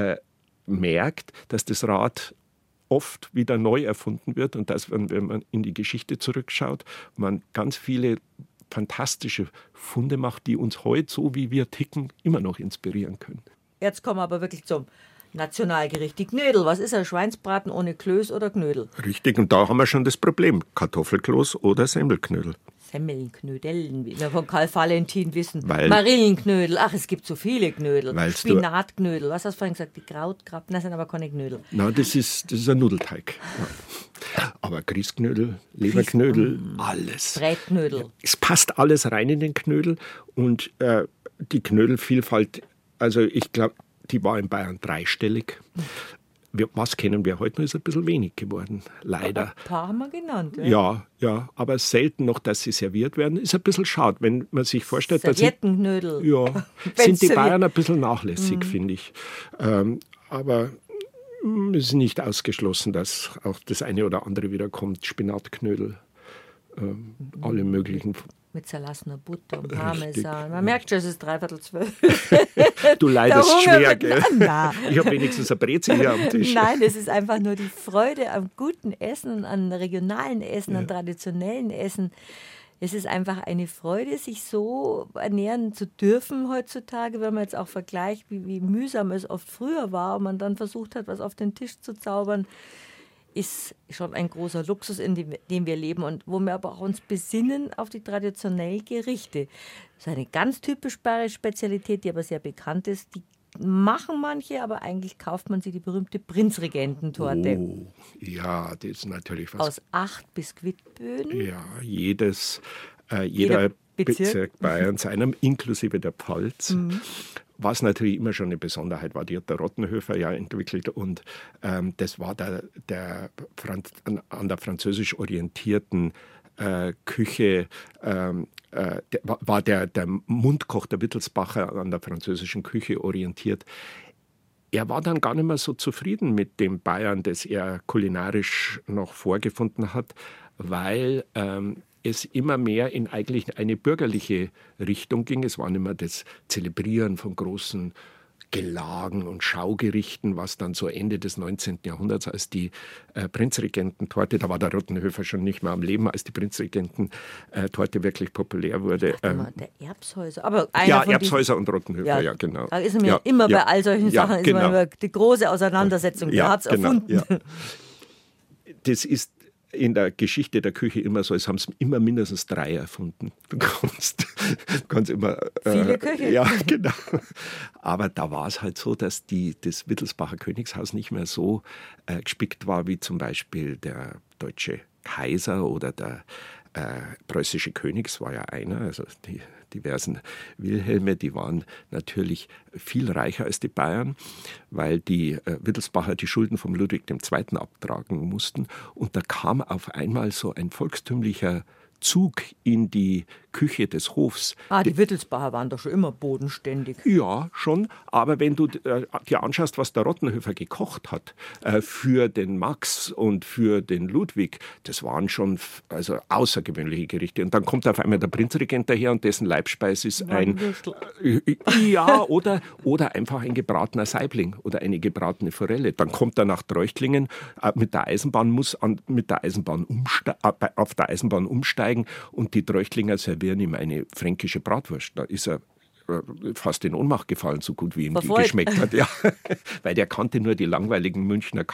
merkt, dass das Rad oft wieder neu erfunden wird und dass, wenn man in die Geschichte zurückschaut, man ganz viele fantastische Funde macht, die uns heute, so wie wir ticken, immer noch inspirieren können. Jetzt kommen wir aber wirklich zum Nationalgericht. Die Knödel. Was ist ein Schweinsbraten ohne Klöß oder Knödel? Richtig, und da haben wir schon das Problem. Kartoffelkloß oder Semmelknödel. Semmelknödeln, wie wir von Karl Valentin wissen. Weil, Marillenknödel. Ach, es gibt so viele Knödel. Spinatknödel. Was hast du vorhin gesagt? Die Krautkrabben, das sind aber keine Knödel. Na, das ist ein Nudelteig. Ja. Aber Grießknödel, Leberknödel, alles. Brätknödel. Es passt alles rein in den Knödel. Und die Knödelvielfalt, also ich glaube, die war in Bayern dreistellig. Was kennen wir heute noch, ist ein bisschen wenig geworden, leider. Ein paar haben wir genannt. Ja, aber selten noch, dass sie serviert werden. Ist ein bisschen schade, wenn man sich vorstellt, Serviettenknödel. Sind die Bayern ein bisschen nachlässig, finde ich. Aber es ist nicht ausgeschlossen, dass auch das eine oder andere wieder kommt. Spinatknödel, alle möglichen. Mit zerlassener Butter und Parmesan. Man merkt schon, es ist 11:45. Du leidest schwer, gell? Ich habe wenigstens eine Brezel hier am Tisch. Nein, es ist einfach nur die Freude am guten Essen, an regionalen Essen, an traditionellen Essen. Es ist einfach eine Freude, sich so ernähren zu dürfen heutzutage, wenn man jetzt auch vergleicht, wie mühsam es oft früher war und man dann versucht hat, was auf den Tisch zu zaubern. Ist schon ein großer Luxus, in dem wir leben und wo wir aber auch uns besinnen auf die traditionellen Gerichte. Das ist eine ganz typisch bayerische Spezialität, die aber sehr bekannt ist. Die machen manche, aber eigentlich kauft man sie, die berühmte Prinzregententorte. Oh, ja, das ist natürlich was. Aus 8 Biskuitböden. Ja, jeder Bezirk Bayerns, einem inklusive der Pfalz. Was natürlich immer schon eine Besonderheit war, die hat der Rottenhöfer ja entwickelt und das war an der französisch orientierten Küche, war der Mundkoch, der Wittelsbacher, an der französischen Küche orientiert. Er war dann gar nicht mehr so zufrieden mit dem Bayern, das er kulinarisch noch vorgefunden hat, weil es immer mehr in eigentlich eine bürgerliche Richtung ging. Es war nicht mehr das Zelebrieren von großen Gelagen und Schaugerichten, was dann so Ende des 19. Jahrhunderts, als die Prinzregententorte, da war der Rottenhöfer schon nicht mehr am Leben, als die Prinzregententorte wirklich populär wurde. Der Erbshäuser. Aber Erbshäuser und Rottenhöfer, ja genau. Da ist mir immer bei all solchen Sachen ist immer die große Auseinandersetzung. Wer hat es erfunden? Ja. Das ist in der Geschichte der Küche immer so, es haben es immer mindestens 3 erfunden. Du kannst immer... Viele Köche. Ja, genau. Aber da war es halt so, dass das Wittelsbacher Königshaus nicht mehr so gespickt war, wie zum Beispiel der deutsche Kaiser oder der preußische König, es war ja einer, also die diversen Wilhelme, die waren natürlich viel reicher als die Bayern, weil die Wittelsbacher die Schulden vom Ludwig II. Abtragen mussten. Und da kam auf einmal so ein volkstümlicher Zug in die Küche des Hofs. Die Wittelsbacher waren doch schon immer bodenständig. Ja, schon. Aber wenn du dir anschaust, was der Rottenhöfer gekocht hat für den Max und für den Ludwig, das waren schon außergewöhnliche Gerichte. Und dann kommt auf einmal der Prinzregent daher und dessen Leibspeise ist oder einfach ein gebratener Saibling oder eine gebratene Forelle. Dann kommt er nach Treuchtlingen mit der Eisenbahn, auf der Eisenbahn umsteigen und die Treuchtlinger servieren ihm eine fränkische Bratwurst. Da ist er fast in Ohnmacht gefallen, so gut wie ihm die geschmeckt hat. Ja. Weil der kannte nur die langweiligen Münchner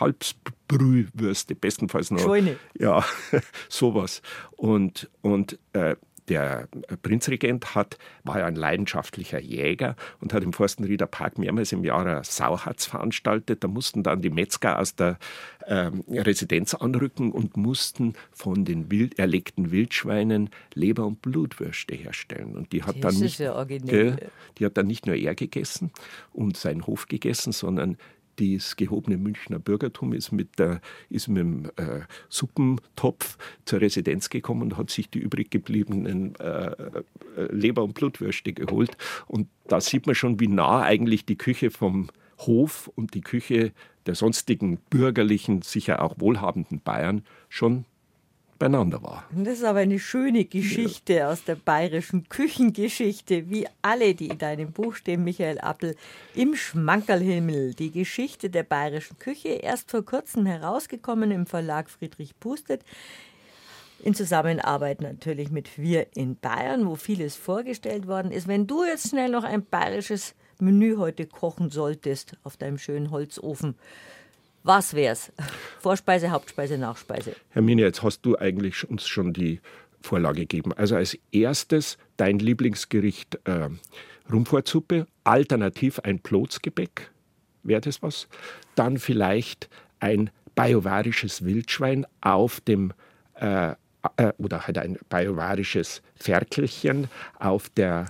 Kalbsbrühwürste, bestenfalls noch. Scheune. Ja, sowas. Und Der Prinzregent war ja ein leidenschaftlicher Jäger und hat im Forstenrieder Park mehrmals im Jahr eine Sauhatz veranstaltet. Da mussten dann die Metzger aus der Residenz anrücken und mussten von den erlegten Wildschweinen Leber- und Blutwürste herstellen. Und die hat dann nicht, die hat dann nicht nur er gegessen und sein Hof gegessen, sondern das gehobene Münchner Bürgertum ist mit dem Suppentopf zur Residenz gekommen und hat sich die übrig gebliebenen Leber- und Blutwürste geholt. Und da sieht man schon, wie nah eigentlich die Küche vom Hof und die Küche der sonstigen bürgerlichen, sicher auch wohlhabenden Bayern schon beieinander war. Das ist aber eine schöne Geschichte aus der bayerischen Küchengeschichte, wie alle, die in deinem Buch stehen, Michael Appel, im Schmankerlhimmel. Die Geschichte der bayerischen Küche, erst vor kurzem herausgekommen im Verlag Friedrich Pustet, in Zusammenarbeit natürlich mit Wir in Bayern, wo vieles vorgestellt worden ist. Wenn du jetzt schnell noch ein bayerisches Menü heute kochen solltest auf deinem schönen Holzofen, was wär's? Vorspeise, Hauptspeise, Nachspeise? Hermine, jetzt hast du eigentlich uns schon die Vorlage gegeben. Also als erstes dein Lieblingsgericht Rumfortsuppe, alternativ ein Plotzgebäck, wäre das was? Dann vielleicht ein bajuwarisches Wildschwein auf dem, oder halt ein bajuwarisches Ferkelchen auf der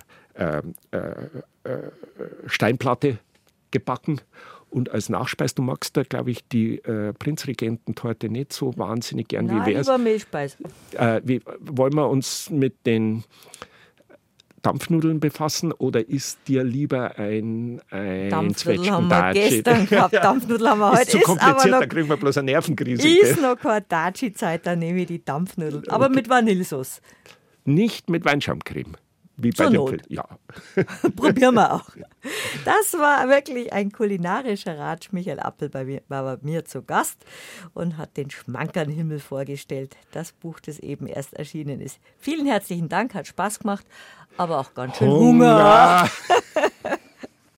Steinplatte gebacken. Und als Nachspeis, du magst da, glaube ich, die Prinzregententorte nicht so wahnsinnig gern. Nein, wie wär's? Lieber Milchspeis. Wollen wir uns mit den Dampfnudeln befassen oder ist dir lieber ein Dampfnudeln haben wir gestern gehabt, Dampfnudeln haben wir heute. Ist zu kompliziert, da kriegen wir bloß eine Nervenkrise. Ist noch keine Daci-Zeit, dann nehme ich die Dampfnudeln. Aber mit Vanillesauce. Nicht mit Weinschaumcreme. Wie bei Zur Not. Ja. Probieren wir auch. Das war wirklich ein kulinarischer Ratsch. Michael Appel war bei mir zu Gast und hat den Schmankerlhimmel vorgestellt. Das Buch, das eben erst erschienen ist. Vielen herzlichen Dank, hat Spaß gemacht, aber auch ganz schön Hunger.